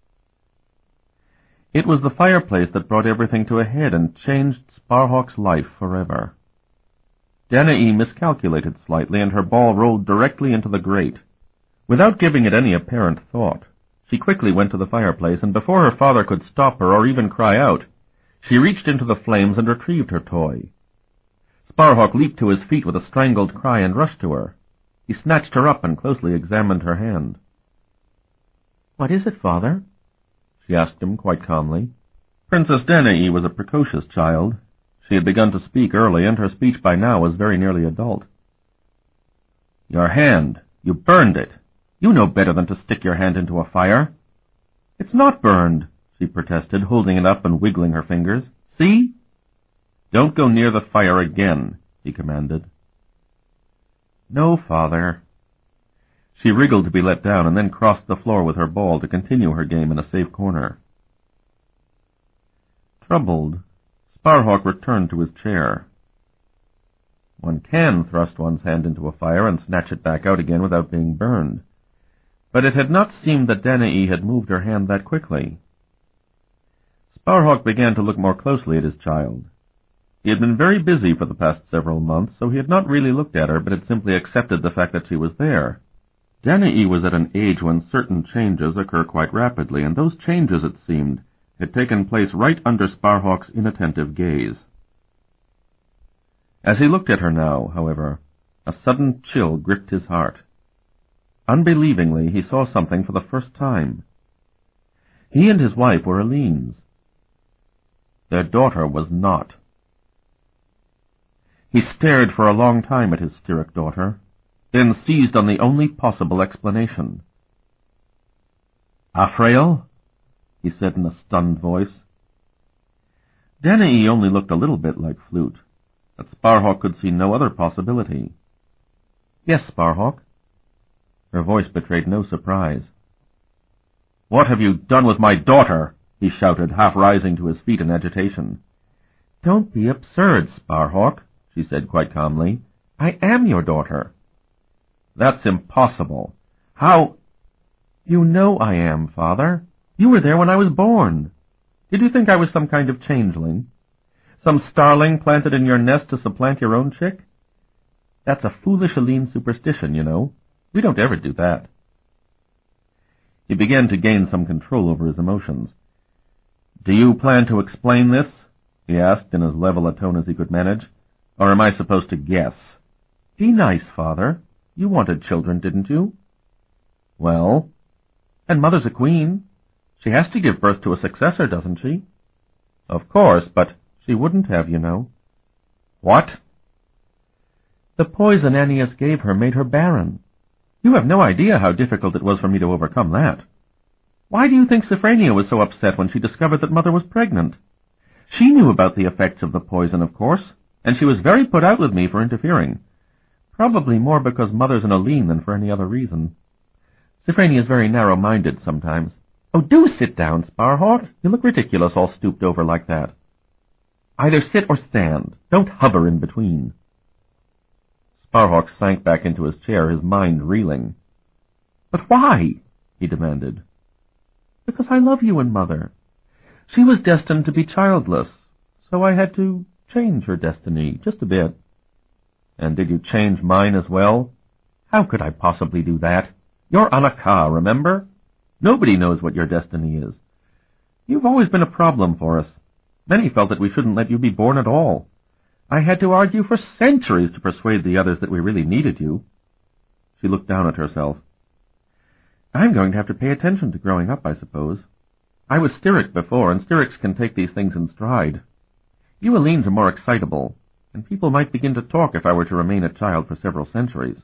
It was the fireplace that brought everything to a head and changed Sparhawk's life forever. Danae miscalculated slightly, and her ball rolled directly into the grate. Without giving it any apparent thought, she quickly went to the fireplace, and before her father could stop her or even cry out, she reached into the flames and retrieved her toy. Sparhawk leaped to his feet with a strangled cry and rushed to her. He snatched her up and closely examined her hand. "What is it, father?" she asked him quite calmly. Princess Danae was a precocious child. She had begun to speak early, and her speech by now was very nearly adult. "Your hand. You burned it. You know better than to stick your hand into a fire." "It's not burned," she protested, holding it up and wiggling her fingers. "See?" "Don't go near the fire again," he commanded. "No, father." She wriggled to be let down and then crossed the floor with her ball to continue her game in a safe corner. Troubled, Sparhawk returned to his chair. One can thrust one's hand into a fire and snatch it back out again without being burned, but it had not seemed that Danae had moved her hand that quickly. Sparhawk began to look more closely at his child. He had been very busy for the past several months, so he had not really looked at her, but had simply accepted the fact that she was there. Danae was at an age when certain changes occur quite rapidly, and those changes, it seemed, had taken place right under Sparhawk's inattentive gaze. As he looked at her now, however, a sudden chill gripped his heart. Unbelievingly, he saw something for the first time. He and his wife were Aline's. Their daughter was not. He stared for a long time at his Styric daughter, then seized on the only possible explanation. "Afrael?" he said in a stunned voice. Danae only looked a little bit like Flute, but Sparhawk could see no other possibility. "Yes, Sparhawk." Her voice betrayed no surprise. "What have you done with my daughter?" he shouted, half rising to his feet in agitation. "Don't be absurd, Sparhawk," she said quite calmly. "I am your daughter." "That's impossible. How—" "You know I am, Father. You were there when I was born. Did you think I was some kind of changeling? Some starling planted in your nest to supplant your own chick? That's a foolish Aline superstition, you know. We don't ever do that." He began to gain some control over his emotions. "Do you plan to explain this?" he asked in as level a tone as he could manage. "Or am I supposed to guess?" "Be nice, Father. You wanted children, didn't you?" "Well?" "And Mother's a queen. She has to give birth to a successor, doesn't she?" "Of course, but—" "She wouldn't have, you know." "What?" "The poison Annius gave her made her barren. You have no idea how difficult it was for me to overcome that. Why do you think Sophrania was so upset when she discovered that Mother was pregnant? She knew about the effects of the poison, of course, and she was very put out with me for interfering. Probably more because Mother's an Aline than for any other reason. Sophrania is very narrow-minded sometimes. Oh, do sit down, Sparhawk. You look ridiculous all stooped over like that. Either sit or stand. Don't hover in between." Sparhawk sank back into his chair, his mind reeling. "But why?" he demanded. "Because I love you and Mother. She was destined to be childless, so I had to change her destiny, just a bit." "And did you change mine as well?" "How could I possibly do that? You're Anaka, remember? Nobody knows what your destiny is. You've always been a problem for us. Many felt that we shouldn't let you be born at all. I had to argue for centuries to persuade the others that we really needed you." She looked down at herself. "I'm going to have to pay attention to growing up, I suppose. I was Styric before, and Styrics can take these things in stride. You Alines are more excitable, and people might begin to talk if I were to remain a child for several centuries.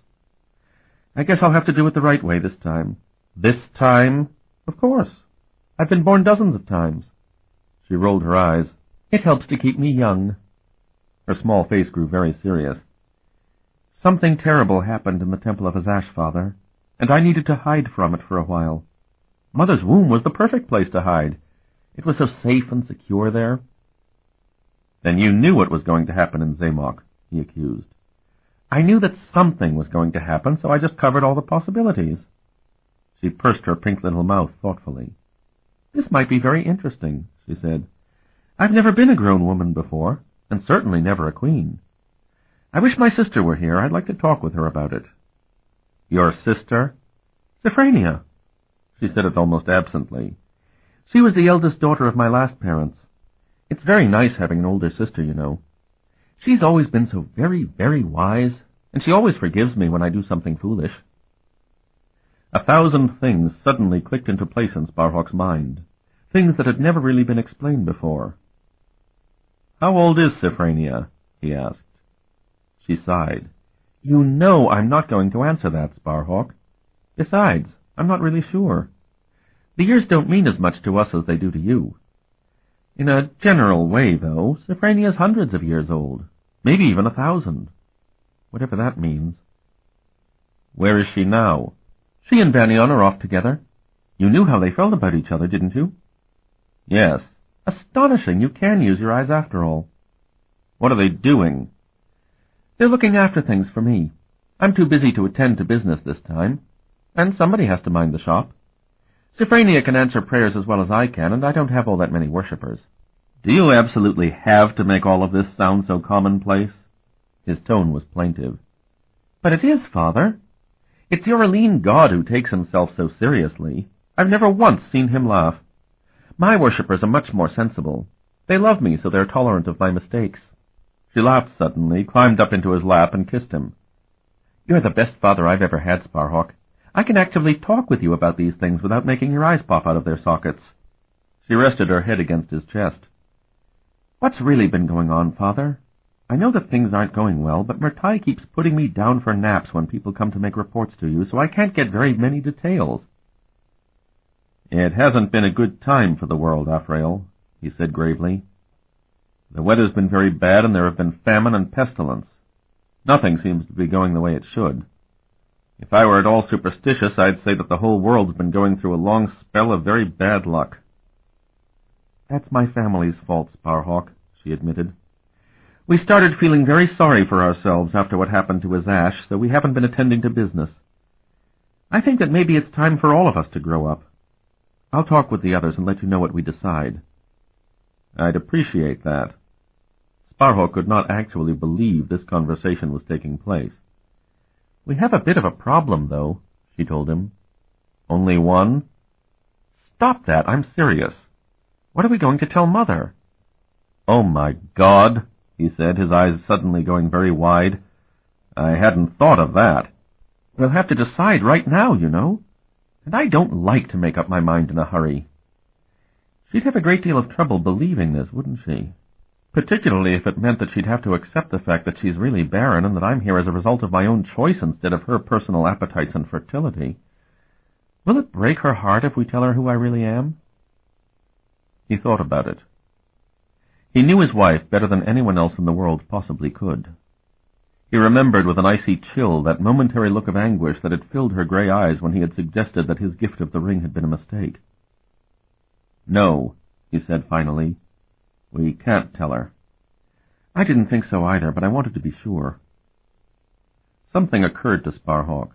I guess I'll have to do it the right way this time." "This time?" "Of course. I've been born dozens of times." She rolled her eyes. "It helps to keep me young." Her small face grew very serious. "Something terrible happened in the Temple of Azash, Father, and I needed to hide from it for a while. Mother's womb was the perfect place to hide. It was so safe and secure there." "Then you knew what was going to happen in Zamock," he accused. "I knew that something was going to happen, so I just covered all the possibilities." She pursed her pink little mouth thoughtfully. "This might be very interesting," she said. "I've never been a grown woman before, and certainly never a queen. I wish my sister were here. I'd like to talk with her about it." "Your sister?" "Sophrania." She said it almost absently. "She was the eldest daughter of my last parents. It's very nice having an older sister, you know. She's always been so very, very wise, and she always forgives me when I do something foolish." 1,000 things suddenly clicked into place in Sparhawk's mind, things that had never really been explained before. "How old is Sophrania?" he asked. She sighed. "You know I'm not going to answer that, Sparhawk. Besides, I'm not really sure. The years don't mean as much to us as they do to you. In a general way, though, Sophrania's hundreds of years old, maybe even 1,000. Whatever that means." "Where is she now?" She and Banion are off together. You knew how they felt about each other, didn't you? Yes. Astonishing. You can use your eyes after all. What are they doing? They're looking after things for me. I'm too busy to attend to business this time, and somebody has to mind the shop. Sophrania can answer prayers as well as I can, and I don't have all that many worshippers. Do you absolutely have to make all of this sound so commonplace? His tone was plaintive. But it is, Father. It's your lean God who takes himself so seriously. I've never once seen him laugh. My worshippers are much more sensible. They love me, so they're tolerant of my mistakes. She laughed suddenly, climbed up into his lap, and kissed him. You're the best father I've ever had, Sparhawk. I can actively talk with you about these things without making your eyes pop out of their sockets. She rested her head against his chest. What's really been going on, Father? I know that things aren't going well, but Myrtai keeps putting me down for naps when people come to make reports to you, so I can't get very many details. It hasn't been a good time for the world, Afrail, he said gravely. The weather's been very bad, and there have been famine and pestilence. Nothing seems to be going the way it should. If I were at all superstitious, I'd say that the whole world's been going through a long spell of very bad luck. That's my family's fault, Sparhawk, she admitted. We started feeling very sorry for ourselves after what happened to Azash, so we haven't been attending to business. I think that maybe it's time for all of us to grow up. I'll talk with the others and let you know what we decide. I'd appreciate that. Sparhawk could not actually believe this conversation was taking place. We have a bit of a problem, though, she told him. Only one? Stop that, I'm serious. What are we going to tell Mother? Oh, my God, he said, his eyes suddenly going very wide. I hadn't thought of that. We'll have to decide right now, you know. And I don't like to make up my mind in a hurry. She'd have a great deal of trouble believing this, wouldn't she? Particularly if it meant that she'd have to accept the fact that she's really barren and that I'm here as a result of my own choice instead of her personal appetites and fertility. Will it break her heart if we tell her who I really am? He thought about it. He knew his wife better than anyone else in the world possibly could. He remembered with an icy chill that momentary look of anguish that had filled her gray eyes when he had suggested that his gift of the ring had been a mistake. No, he said finally. We can't tell her. I didn't think so either, but I wanted to be sure. Something occurred to Sparhawk.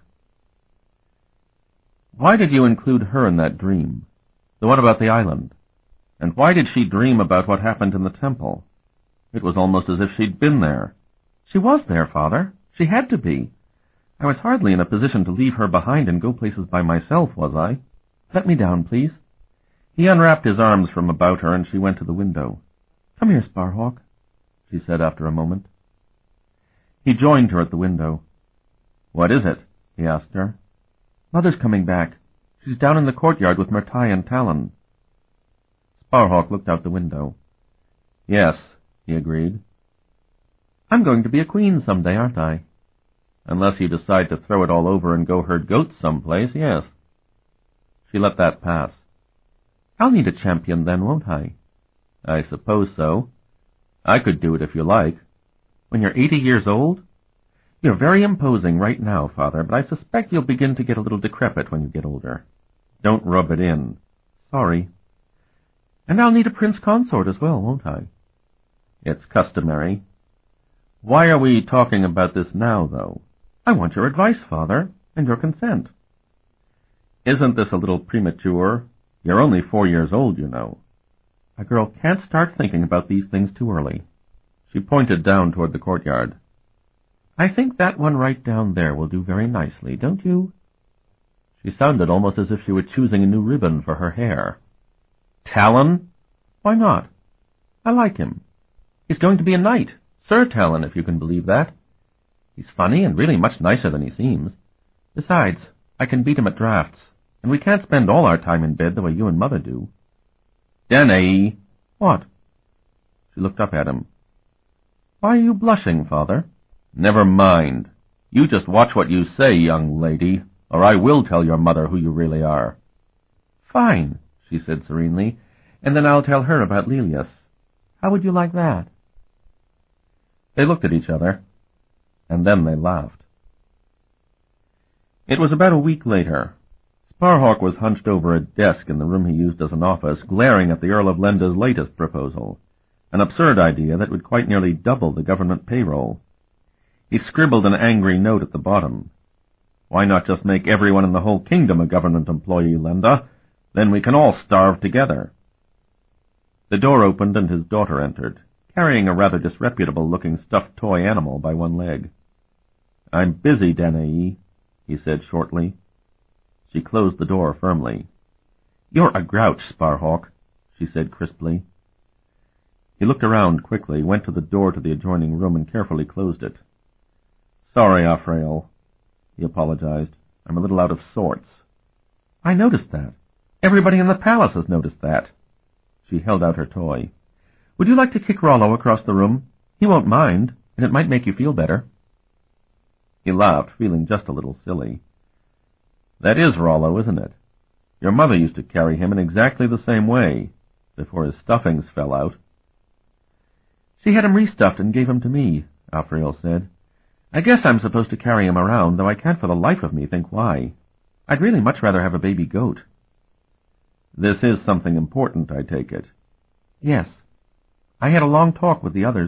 Why did you include her in that dream? The one about the island? And why did she dream about what happened in the temple? It was almost as if she'd been there. She was there, Father. She had to be. I was hardly in a position to leave her behind and go places by myself, was I? Let me down, please. He unwrapped his arms from about her, and she went to the window. Come here, Sparhawk, she said after a moment. He joined her at the window. What is it? He asked her. Mother's coming back. She's down in the courtyard with Myrtai and Talon. Sparhawk looked out the window. Yes, he agreed. I'm going to be a queen someday, aren't I? Unless you decide to throw it all over and go herd goats someplace, yes. She let that pass. I'll need a champion then, won't I? I suppose so. I could do it if you like. When you're 80 years old? You're very imposing right now, Father, but I suspect you'll begin to get a little decrepit when you get older. Don't rub it in. Sorry. And I'll need a prince consort as well, won't I? It's customary. Why are we talking about this now, though? I want your advice, Father, and your consent. Isn't this a little premature? You're only 4 years old, you know. A girl can't start thinking about these things too early. She pointed down toward the courtyard. I think that one right down there will do very nicely, don't you? She sounded almost as if she were choosing a new ribbon for her hair. Talon? Why not? I like him. He's going to be a knight, Sir Talon, if you can believe that. He's funny and really much nicer than he seems. Besides, I can beat him at drafts, and we can't spend all our time in bed the way you and Mother do. Danae! What? She looked up at him. Why are you blushing, Father? Never mind. You just watch what you say, young lady, or I will tell your mother who you really are. Fine, she said serenely, and then I'll tell her about Lelius. How would you like that? They looked at each other, and then they laughed. It was about a week later, Sparhawk was hunched over a desk in the room he used as an office, glaring at the Earl of Lenda's latest proposal, an absurd idea that would quite nearly double the government payroll. He scribbled an angry note at the bottom. "Why not just make everyone in the whole kingdom a government employee, Lenda? Then we can all starve together." The door opened and his daughter entered, carrying a rather disreputable-looking stuffed toy animal by one leg. "I'm busy, Danae," he said shortly. She closed the door firmly. "You're a grouch, Sparhawk," she said crisply. He looked around quickly, went to the door to the adjoining room, and carefully closed it. "Sorry, Afrail," he apologized. "I'm a little out of sorts." "I noticed that. Everybody in the palace has noticed that." She held out her toy. "Would you like to kick Rollo across the room? He won't mind, and it might make you feel better." He laughed, feeling just a little silly. "That is Rollo, isn't it? Your mother used to carry him in exactly the same way, before his stuffings fell out." "She had him restuffed and gave him to me," Afrail said. "I guess I'm supposed to carry him around, though I can't for the life of me think why. I'd really much rather have a baby goat." "This is something important, I take it." "Yes. I had a long talk with the others."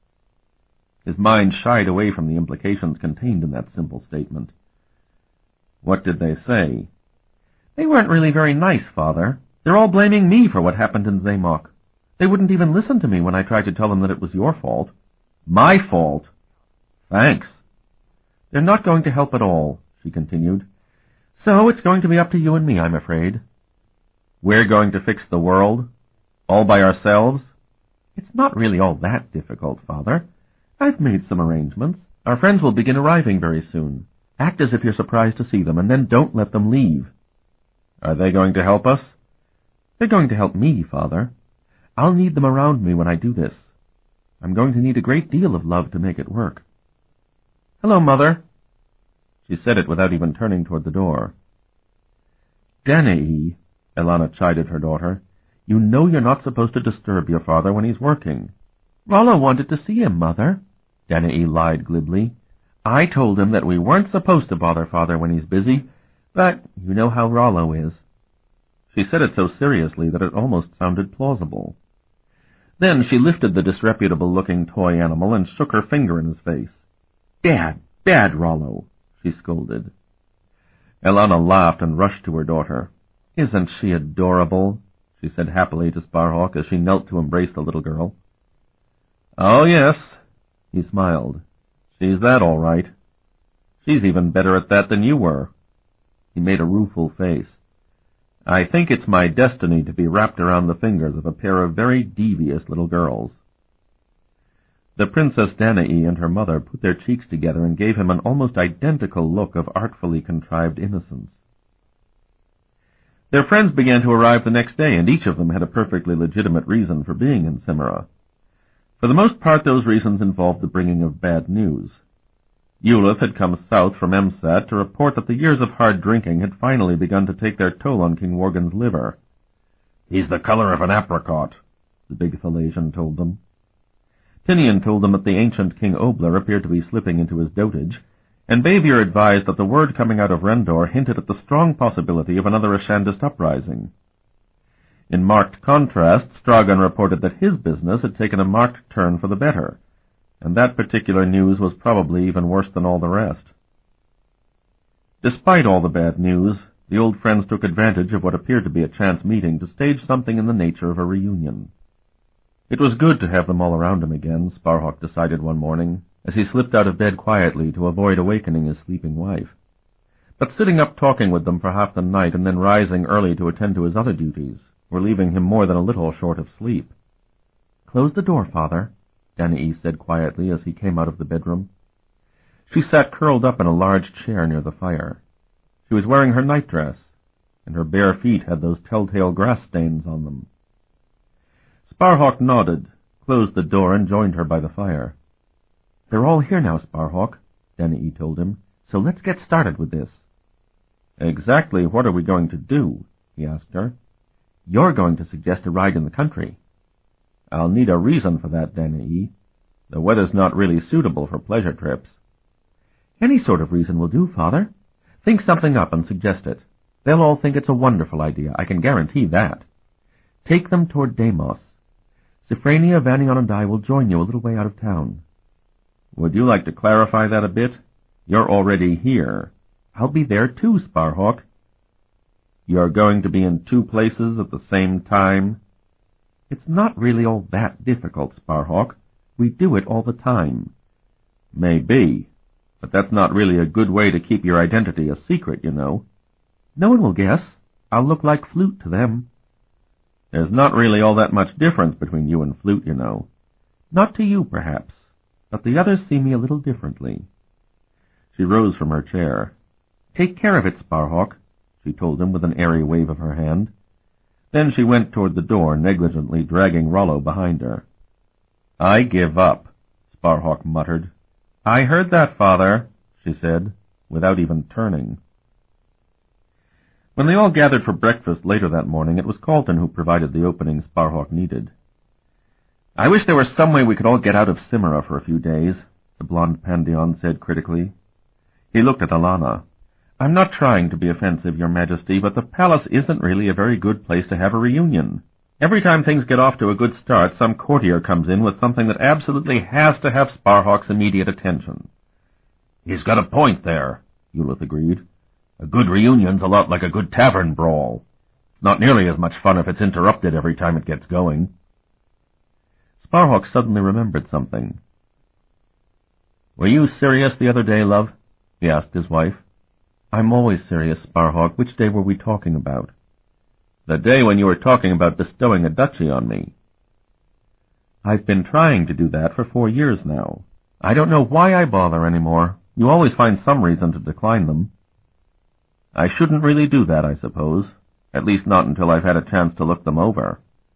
His mind shied away from the implications contained in that simple statement. "What did they say?" "They weren't really very nice, Father. They're all blaming me for what happened in Zamock. They wouldn't even listen to me when I tried to tell them that it was your fault." "My fault? Thanks." "They're not going to help at all," she continued. "So it's going to be up to you and me, I'm afraid." "We're going to fix the world? All by ourselves?" "It's not really all that difficult, Father. I've made some arrangements. Our friends will begin arriving very soon. Act as if you're surprised to see them, and then don't let them leave." "Are they going to help us?" "They're going to help me, Father. I'll need them around me when I do this. I'm going to need a great deal of love to make it work." "Hello, Mother." She said it without even turning toward the door. "Danae," Elana chided her daughter, "you know you're not supposed to disturb your father when he's working." "Rollo wanted to see him, Mother," Danae lied glibly. "I told him that we weren't supposed to bother Father when he's busy, but you know how Rollo is." She said it so seriously that it almost sounded plausible. Then she lifted the disreputable-looking toy animal and shook her finger in his face. Bad Rollo," she scolded. Elana laughed and rushed to her daughter. "Isn't she adorable?" she said happily to Sparhawk as she knelt to embrace the little girl. "Oh, yes," he smiled. "She's that all right. She's even better at that than you were." He made a rueful face. "I think it's my destiny to be wrapped around the fingers of a pair of very devious little girls." The Princess Danae and her mother put their cheeks together and gave him an almost identical look of artfully contrived innocence. Their friends began to arrive the next day, and each of them had a perfectly legitimate reason for being in Cimera. For the most part, those reasons involved the bringing of bad news. Eulith had come south from Emsat to report that the years of hard drinking had finally begun to take their toll on King Worgen's liver. "He's the color of an apricot," the big Thalassian told them. Tinian told them that the ancient King Obler appeared to be slipping into his dotage, and Bavier advised that the word coming out of Rendor hinted at the strong possibility of another Ashandist uprising. In marked contrast, Stragan reported that his business had taken a marked turn for the better, and that particular news was probably even worse than all the rest. Despite all the bad news, the old friends took advantage of what appeared to be a chance meeting to stage something in the nature of a reunion. It was good to have them all around him again, Sparhawk decided one morning, as he slipped out of bed quietly to avoid awakening his sleeping wife. But sitting up talking with them for half the night and then rising early to attend to his other duties were leaving him more than a little short of sleep. "Close the door, Father," Danae said quietly as he came out of the bedroom. She sat curled up in a large chair near the fire. She was wearing her nightdress, and her bare feet had those telltale grass stains on them. Sparhawk nodded, closed the door, and joined her by the fire. "They're all here now, Sparhawk," Danae told him, "so let's get started with this." "Exactly what are we going to do?" he asked her. "You're going to suggest a ride in the country." "I'll need a reason for that, Danae. The weather's not really suitable for pleasure trips." "Any sort of reason will do, Father. Think something up and suggest it. They'll all think it's a wonderful idea, I can guarantee that. Take them toward Deimos. Siphrania, Vanion, and I will join you a little way out of town. Would you like to clarify that a bit? You're already here. I'll be there too, Sparhawk. You're going to be in 2 places at the same time? It's not really all that difficult, Sparhawk. We do it all the time. Maybe, but that's not really a good way to keep your identity a secret, you know. No one will guess. I'll look like Flute to them. There's not really all that much difference between you and Flute, you know. Not to you, perhaps, but the others see me a little differently. She rose from her chair. Take care of it, Sparhawk, she told him with an airy wave of her hand. Then she went toward the door, negligently dragging Rollo behind her. I give up, Sparhawk muttered. I heard that, Father, she said, without even turning. When they all gathered for breakfast later that morning, it was Calton who provided the opening Sparhawk needed. I wish there was some way we could all get out of Cimera for a few days, the blonde Pandion said critically. He looked at Alanna. I'm not trying to be offensive, Your Majesty, but the palace isn't really a very good place to have a reunion. Every time things get off to a good start, some courtier comes in with something that absolutely has to have Sparhawk's immediate attention. He's got a point there, Eulith agreed. A good reunion's a lot like a good tavern brawl. It's not nearly as much fun if it's interrupted every time it gets going. Sparhawk suddenly remembered something. Were you serious the other day, love? He asked his wife. I'm always serious, Sparhawk. Which day were we talking about? The day when you were talking about bestowing a duchy on me. I've been trying to do that for 4 years now. I don't know why I bother anymore. You always find some reason to decline them. I shouldn't really do that, I suppose. At least not until I've had a chance to look them over.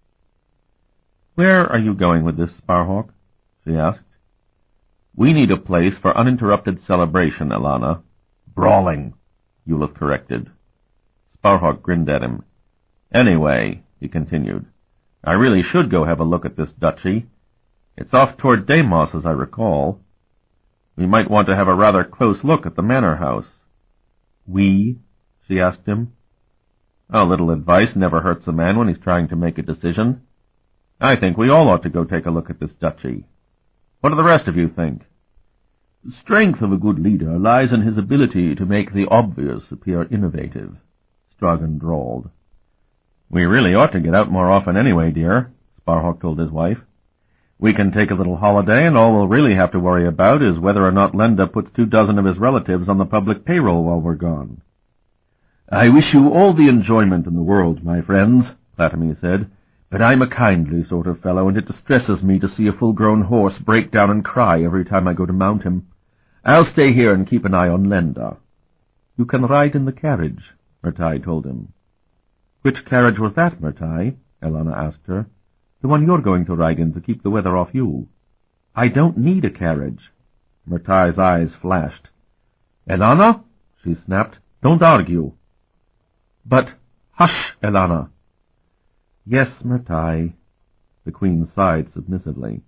Where are you going with this, Sparhawk? She asked. We need a place for uninterrupted celebration, Alanna. Brawling, Eulith corrected. Sparhawk grinned at him. Anyway, he continued, I really should go have a look at this duchy. It's off toward Deimos, as I recall. We might want to have a rather close look at the manor house. We? She asked him. A little advice never hurts a man when he's trying to make a decision. I think we all ought to go take a look at this duchy. What do the rest of you think? The strength of a good leader lies in his ability to make the obvious appear innovative, Stragan drawled. We really ought to get out more often anyway, dear, Sparhawk told his wife. We can take a little holiday, and all we'll really have to worry about is whether or not Lenda puts 24 of his relatives on the public payroll while we're gone. I wish you all the enjoyment in the world, my friends, Platamy said, but I'm a kindly sort of fellow, and it distresses me to see a full-grown horse break down and cry every time I go to mount him. I'll stay here and keep an eye on Lenda. You can ride in the carriage, Myrtai told him. Which carriage was that, Myrtai? Alanna asked her. The one you're going to ride in to keep the weather off you. I don't need a carriage. Myrtai's eyes flashed. Alanna, she snapped, don't argue. But, hush, Alanna. Yes, Myrtai, the queen sighed submissively.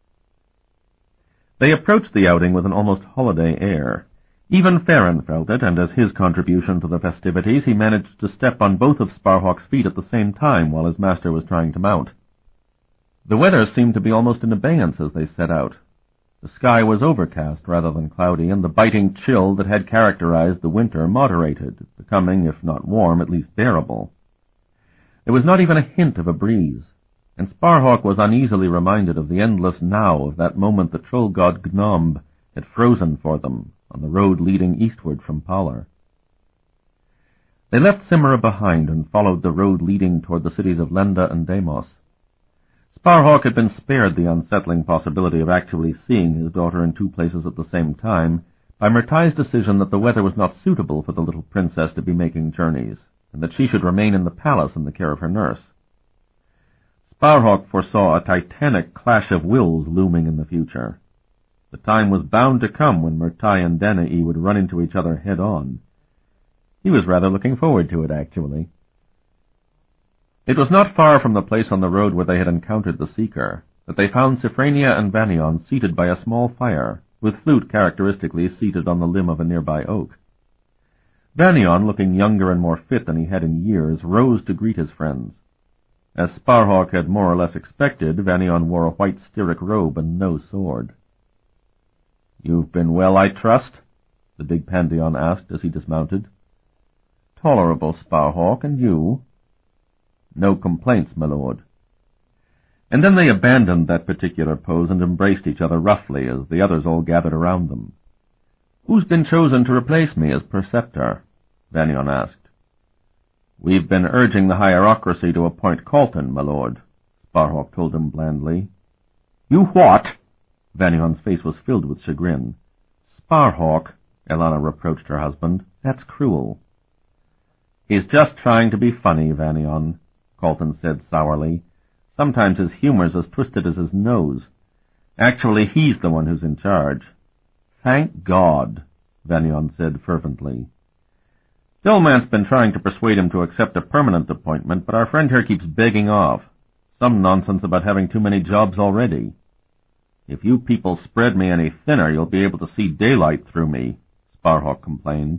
They approached the outing with an almost holiday air. Even Farron felt it, and as his contribution to the festivities, he managed to step on both of Sparhawk's feet at the same time while his master was trying to mount. The weather seemed to be almost in abeyance as they set out. The sky was overcast rather than cloudy, and the biting chill that had characterized the winter moderated, becoming, if not warm, at least bearable. There was not even a hint of a breeze, and Sparhawk was uneasily reminded of the endless now of that moment the troll god Gnomb had frozen for them on the road leading eastward from Palar. They left Cimera behind and followed the road leading toward the cities of Lenda and Deimos. Sparhawk had been spared the unsettling possibility of actually seeing his daughter in 2 places at the same time by Myrtai's decision that the weather was not suitable for the little princess to be making journeys, and that she should remain in the palace in the care of her nurse. Sparhawk foresaw a titanic clash of wills looming in the future. The time was bound to come when Myrtai and Danae would run into each other head-on. He was rather looking forward to it, actually. It was not far from the place on the road where they had encountered the Seeker that they found Siphrania and Vanion seated by a small fire, with Flute characteristically seated on the limb of a nearby oak. Vanion, looking younger and more fit than he had in years, rose to greet his friends. As Sparhawk had more or less expected, Vanion wore a white stirrup robe and no sword. "You've been well, I trust?" the big Pandion asked as he dismounted. "Tolerable, Sparhawk, and you?" "No complaints, my lord." And then they abandoned that particular pose and embraced each other roughly as the others all gathered around them. "Who's been chosen to replace me as preceptor?" Vanion asked. "We've been urging the hierocracy to appoint Calton, my lord," Sparhawk told him blandly. "You what?" Vanion's face was filled with chagrin. "Sparhawk," Elana reproached her husband, "that's cruel." "He's just trying to be funny, Vanion," Calton said sourly. "Sometimes his humor's as twisted as his nose. Actually, he's the one who's in charge." "Thank God," Vanion said fervently. "Stillman's been trying to persuade him to accept a permanent appointment, but our friend here keeps begging off. Some nonsense about having too many jobs already." "If you people spread me any thinner, you'll be able to see daylight through me," Sparhawk complained.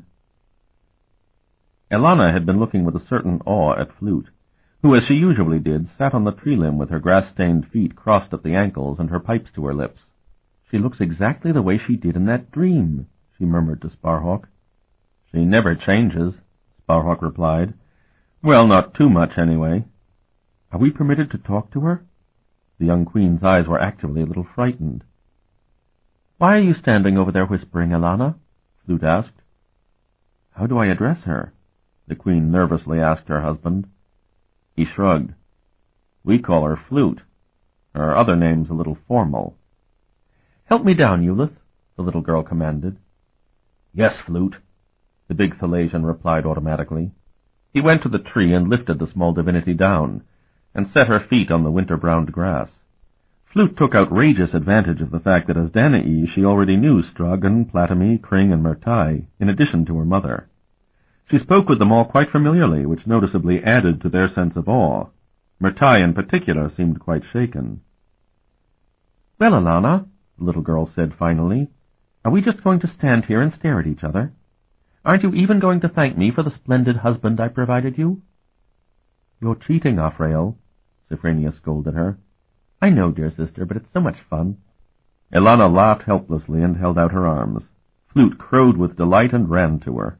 Elana had been looking with a certain awe at Flute, who, as she usually did, sat on the tree limb with her grass-stained feet crossed at the ankles and her pipes to her lips. "She looks exactly the way she did in that dream," she murmured to Sparhawk. "She never changes," Sparhawk replied. "Well, not too much, anyway." "Are we permitted to talk to her?" The young queen's eyes were actually a little frightened. "Why are you standing over there whispering, Elana?" Flute asked. "How do I address her?" the queen nervously asked her husband. He shrugged. "We call her Flute. Her other name's a little formal." "Help me down, Eulith," the little girl commanded. "Yes, Flute," the big Thalassian replied automatically. He went to the tree and lifted the small divinity down, and set her feet on the winter-browned grass. Flute took outrageous advantage of the fact that as Danae she already knew Struggan, Platamy, Kring, and Murtai, in addition to her mother. She spoke with them all quite familiarly, which noticeably added to their sense of awe. Murtai in particular seemed quite shaken. "Well, Elana," the little girl said finally, "are we just going to stand here and stare at each other? Aren't you even going to thank me for the splendid husband I provided you?" "You're cheating, Afrael," Sophrania scolded her. "I know, dear sister, but it's so much fun." Elana laughed helplessly and held out her arms. Flute crowed with delight and ran to her.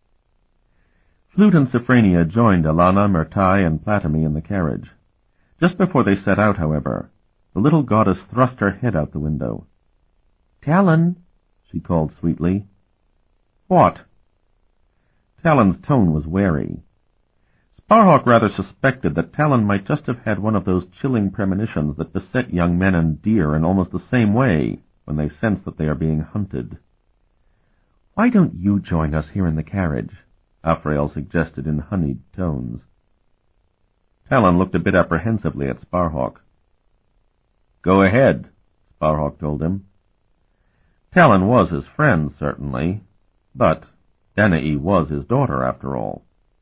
Flute and Sophrania joined Elana, Murtai, and Platamy in the carriage. Just before they set out, however, the little goddess thrust her head out the window. "Talon," she called sweetly. "What?" Talon's tone was wary. Sparhawk rather suspected that Talon might just have had one of those chilling premonitions that beset young men and deer in almost the same way when they sense that they are being hunted. "Why don't you join us here in the carriage?" Afrael suggested in honeyed tones. Talon looked a bit apprehensively at Sparhawk. "Go ahead," Sparhawk told him. Talon was his friend, certainly, but Danae was his daughter, after all.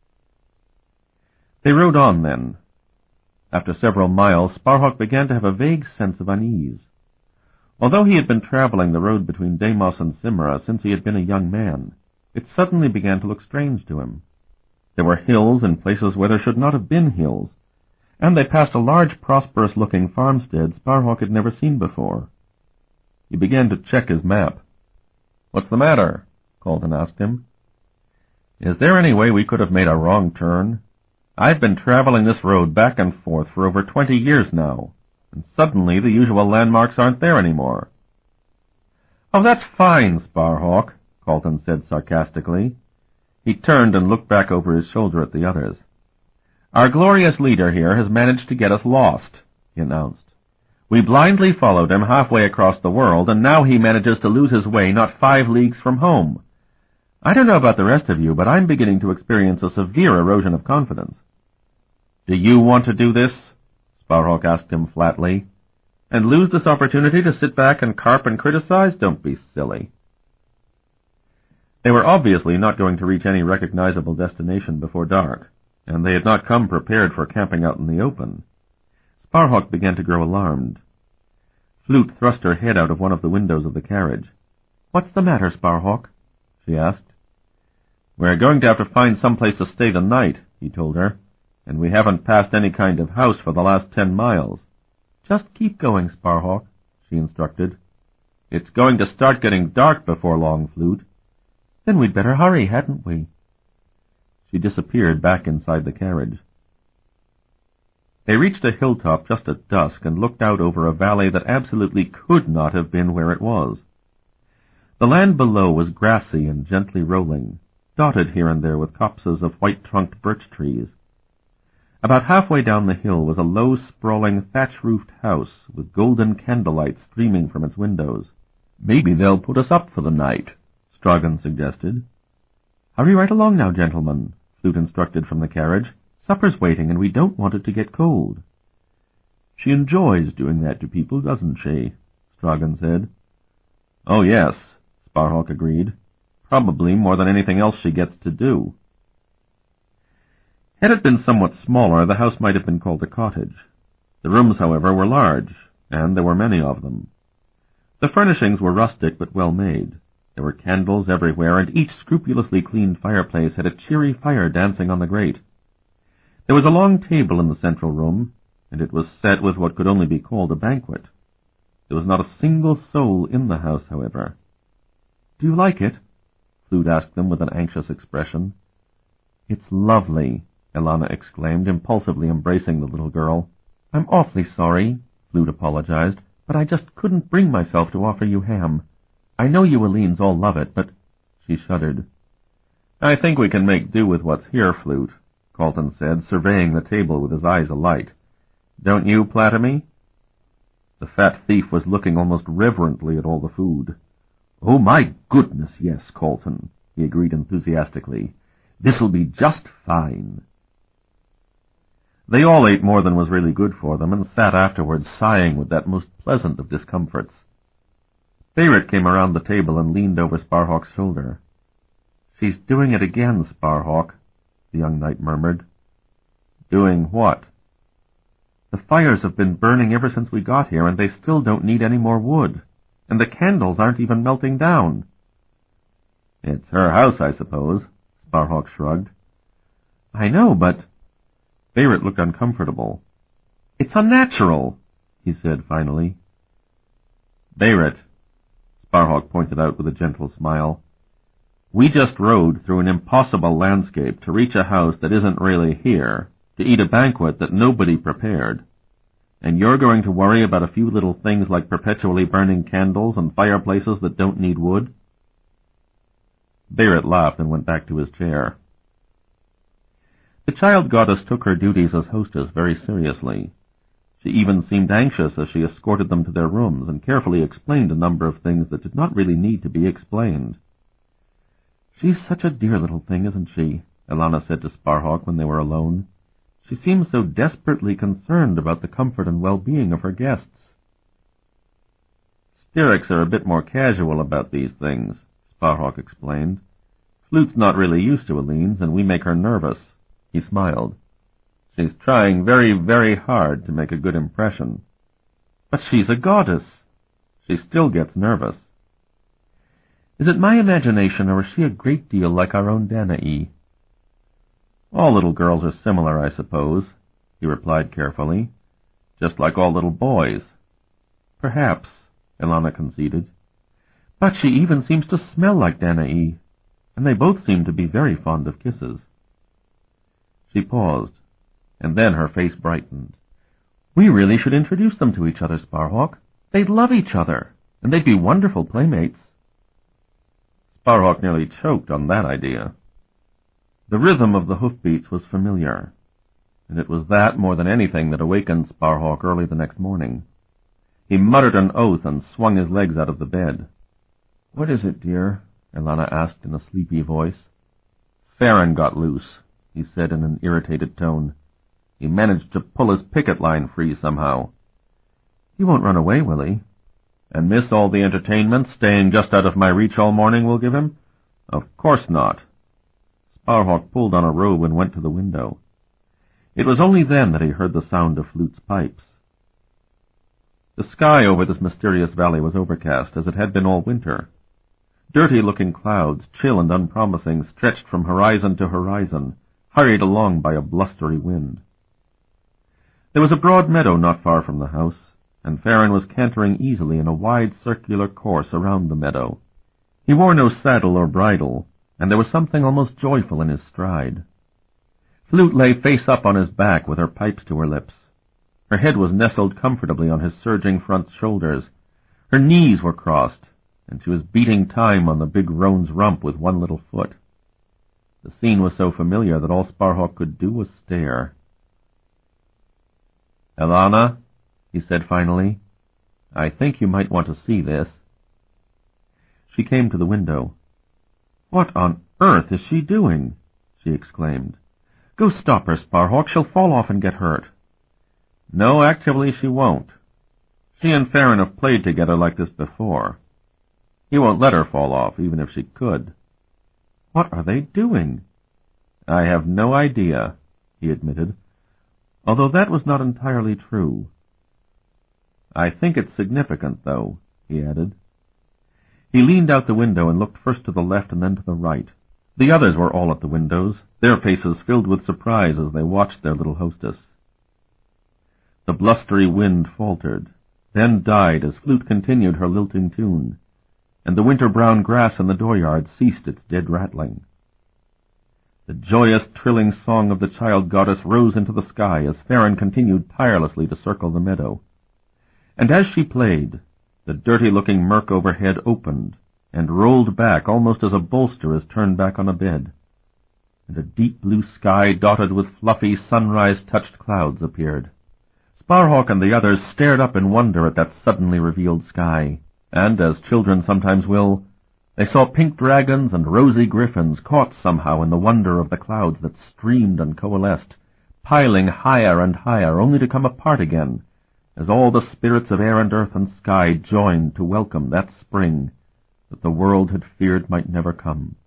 They rode on, then. After several miles, Sparhawk began to have a vague sense of unease. Although he had been traveling the road between Deimos and Cimera since he had been a young man, it suddenly began to look strange to him. There were hills in places where there should not have been hills, and they passed a large, prosperous-looking farmstead Sparhawk had never seen before. He began to check his map. "What's the matter?" Calton asked him. "Is there any way we could have made a wrong turn? I've been traveling this road back and forth for over 20 years now, and suddenly the usual landmarks aren't there anymore." "Oh, that's fine, Sparhawk," Calton said sarcastically. He turned and looked back over his shoulder at the others. "Our glorious leader here has managed to get us lost," he announced. "We blindly followed him halfway across the world, and now he manages to lose his way not 5 leagues from home. I don't know about the rest of you, but I'm beginning to experience a severe erosion of confidence." "Do you want to do this?" Sparhawk asked him flatly. "And lose this opportunity to sit back and carp and criticize? Don't be silly." They were obviously not going to reach any recognizable destination before dark, and they had not come prepared for camping out in the open. Sparhawk began to grow alarmed. Flute thrust her head out of one of the windows of the carriage. "What's the matter, Sparhawk?" she asked. "We're going to have to find some place to stay the night," he told her, "and we haven't passed any kind of house for the last 10 miles. "Just keep going, Sparhawk," she instructed. "It's going to start getting dark before long, Flute." "Then we'd better hurry, hadn't we?" She disappeared back inside the carriage. They reached a hilltop just at dusk and looked out over a valley that absolutely could not have been where it was. The land below was grassy and gently rolling, dotted here and there with copses of white-trunked birch trees. About halfway down the hill was a low, sprawling, thatch-roofed house with golden candlelight streaming from its windows. "Maybe they'll put us up for the night," Straughn suggested. "Hurry right along now, gentlemen," Flute instructed from the carriage. "Supper's waiting, and we don't want it to get cold." "She enjoys doing that to people, doesn't she?" Straughn said. "Oh, yes," Sparhawk agreed. "Probably more than anything else she gets to do." Had it been somewhat smaller, the house might have been called a cottage. The rooms, however, were large, and there were many of them. The furnishings were rustic but well made. There were candles everywhere, and each scrupulously cleaned fireplace had a cheery fire dancing on the grate. There was a long table in the central room, and it was set with what could only be called a banquet. There was not a single soul in the house, however. "Do you like it?" Flute asked them with an anxious expression. "It's lovely," Elana exclaimed, impulsively embracing the little girl. "I'm awfully sorry," Flute apologized, "but I just couldn't bring myself to offer you ham. I know you Eleens all love it, but—" She shuddered. "I think we can make do with what's here, Flute," Colton said, surveying the table with his eyes alight. "Don't you, Platamy?" The fat thief was looking almost reverently at all the food. "Oh, my goodness, yes, Colton," he agreed enthusiastically. "This'll be just fine." They all ate more than was really good for them, and sat afterwards sighing with that most pleasant of discomforts. Beirut came around the table and leaned over Sparhawk's shoulder. "She's doing it again, Sparhawk," the young knight murmured. "Doing what?" "The fires have been burning ever since we got here, and they still don't need any more wood. And the candles aren't even melting down." "It's her house, I suppose," Sparhawk shrugged. "I know, but—" Beirut looked uncomfortable. "It's unnatural," he said finally. "Beirut," Sparhawk pointed out with a gentle smile, "we just rode through an impossible landscape to reach a house that isn't really here, to eat a banquet that nobody prepared. And you're going to worry about a few little things like perpetually burning candles and fireplaces that don't need wood?" Beirut laughed and went back to his chair. The child goddess took her duties as hostess very seriously. She even seemed anxious as she escorted them to their rooms and carefully explained a number of things that did not really need to be explained. "She's such a dear little thing, isn't she?" Elana said to Sparhawk when they were alone. "She seems so desperately concerned about the comfort and well-being of her guests." "Styrics are a bit more casual about these things," Sparhawk explained. "Flute's not really used to Eleens, and we make her nervous." He smiled. "She's trying very, very hard to make a good impression." "But she's a goddess." "She still gets nervous." "Is it my imagination, or is she a great deal like our own Danae?" "All little girls are similar, I suppose," he replied carefully. "Just like all little boys." "Perhaps," Elana conceded. "But she even seems to smell like Danae, and they both seem to be very fond of kisses." She paused, and then her face brightened. "We really should introduce them to each other, Sparhawk. They'd love each other, and they'd be wonderful playmates." Sparhawk nearly choked on that idea. The rhythm of the hoofbeats was familiar, and it was that more than anything that awakened Sparhawk early the next morning. He muttered an oath and swung his legs out of the bed. "What is it, dear?" Elana asked in a sleepy voice. "Farron got loose," he said in an irritated tone. "He managed to pull his picket line free somehow." "He won't run away, will he?" "And miss all the entertainment staying just out of my reach all morning will give him? Of course not." Sparhawk pulled on a robe and went to the window. It was only then that he heard the sound of Flute's pipes. The sky over this mysterious valley was overcast, as it had been all winter. Dirty-looking clouds, chill and unpromising, stretched from horizon to horizon, hurried along by a blustery wind. There was a broad meadow not far from the house, and Farron was cantering easily in a wide circular course around the meadow. He wore no saddle or bridle, and there was something almost joyful in his stride. Flute lay face up on his back with her pipes to her lips. Her head was nestled comfortably on his surging front shoulders. Her knees were crossed, and she was beating time on the big roan's rump with one little foot. The scene was so familiar that all Sparhawk could do was stare. "Elana," he said finally, "I think you might want to see this." She came to the window. "What on earth is she doing?" she exclaimed. "Go stop her, Sparhawk. She'll fall off and get hurt." "No, actually she won't. She and Farron have played together like this before. He won't let her fall off, even if she could." "What are they doing?" "I have no idea," he admitted, although that was not entirely true. "I think it's significant, though," he added. He leaned out the window and looked first to the left and then to the right. The others were all at the windows, their faces filled with surprise as they watched their little hostess. The blustery wind faltered, then died as Flute continued her lilting tune, and the winter-brown grass in the dooryard ceased its dead rattling. The joyous, trilling song of the child goddess rose into the sky as Farron continued tirelessly to circle the meadow. And as she played, the dirty-looking murk overhead opened and rolled back almost as a bolster is turned back on a bed, and a deep blue sky dotted with fluffy sunrise-touched clouds appeared. Sparhawk and the others stared up in wonder at that suddenly revealed sky, and, as children sometimes will, they saw pink dragons and rosy griffins caught somehow in the wonder of the clouds that streamed and coalesced, piling higher and higher, only to come apart again, as all the spirits of air and earth and sky joined to welcome that spring that the world had feared might never come.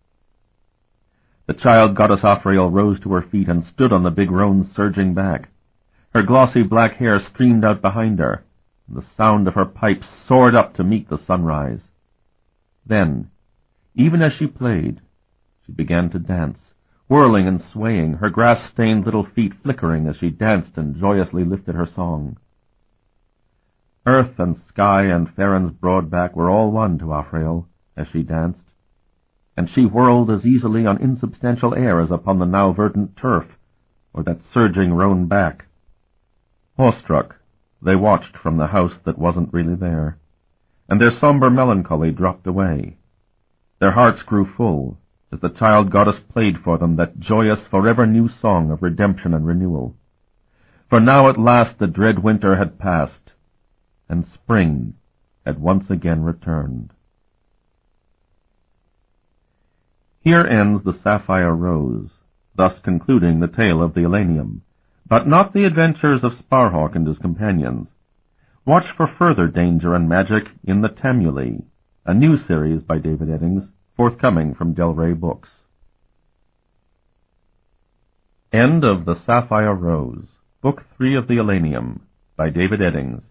The child goddess Afrael rose to her feet and stood on the big roan surging back. Her glossy black hair streamed out behind her, and the sound of her pipes soared up to meet the sunrise. Then, even as she played, she began to dance, whirling and swaying, her grass-stained little feet flickering as she danced and joyously lifted her song. Earth and sky and Farron's broad back were all one to Afrael as she danced, and she whirled as easily on insubstantial air as upon the now verdant turf or that surging roan back. Awestruck, they watched from the house that wasn't really there, and their somber melancholy dropped away. Their hearts grew full as the child goddess played for them that joyous, forever new song of redemption and renewal. For now at last the dread winter had passed, and spring had once again returned. Here ends the Sapphire Rose, thus concluding the tale of the Elenium, but not the adventures of Sparhawk and his companions. Watch for further danger and magic in The Tamuli, a new series by David Eddings, forthcoming from Del Rey Books. End of The Sapphire Rose, Book 3 of the Elenium, by David Eddings.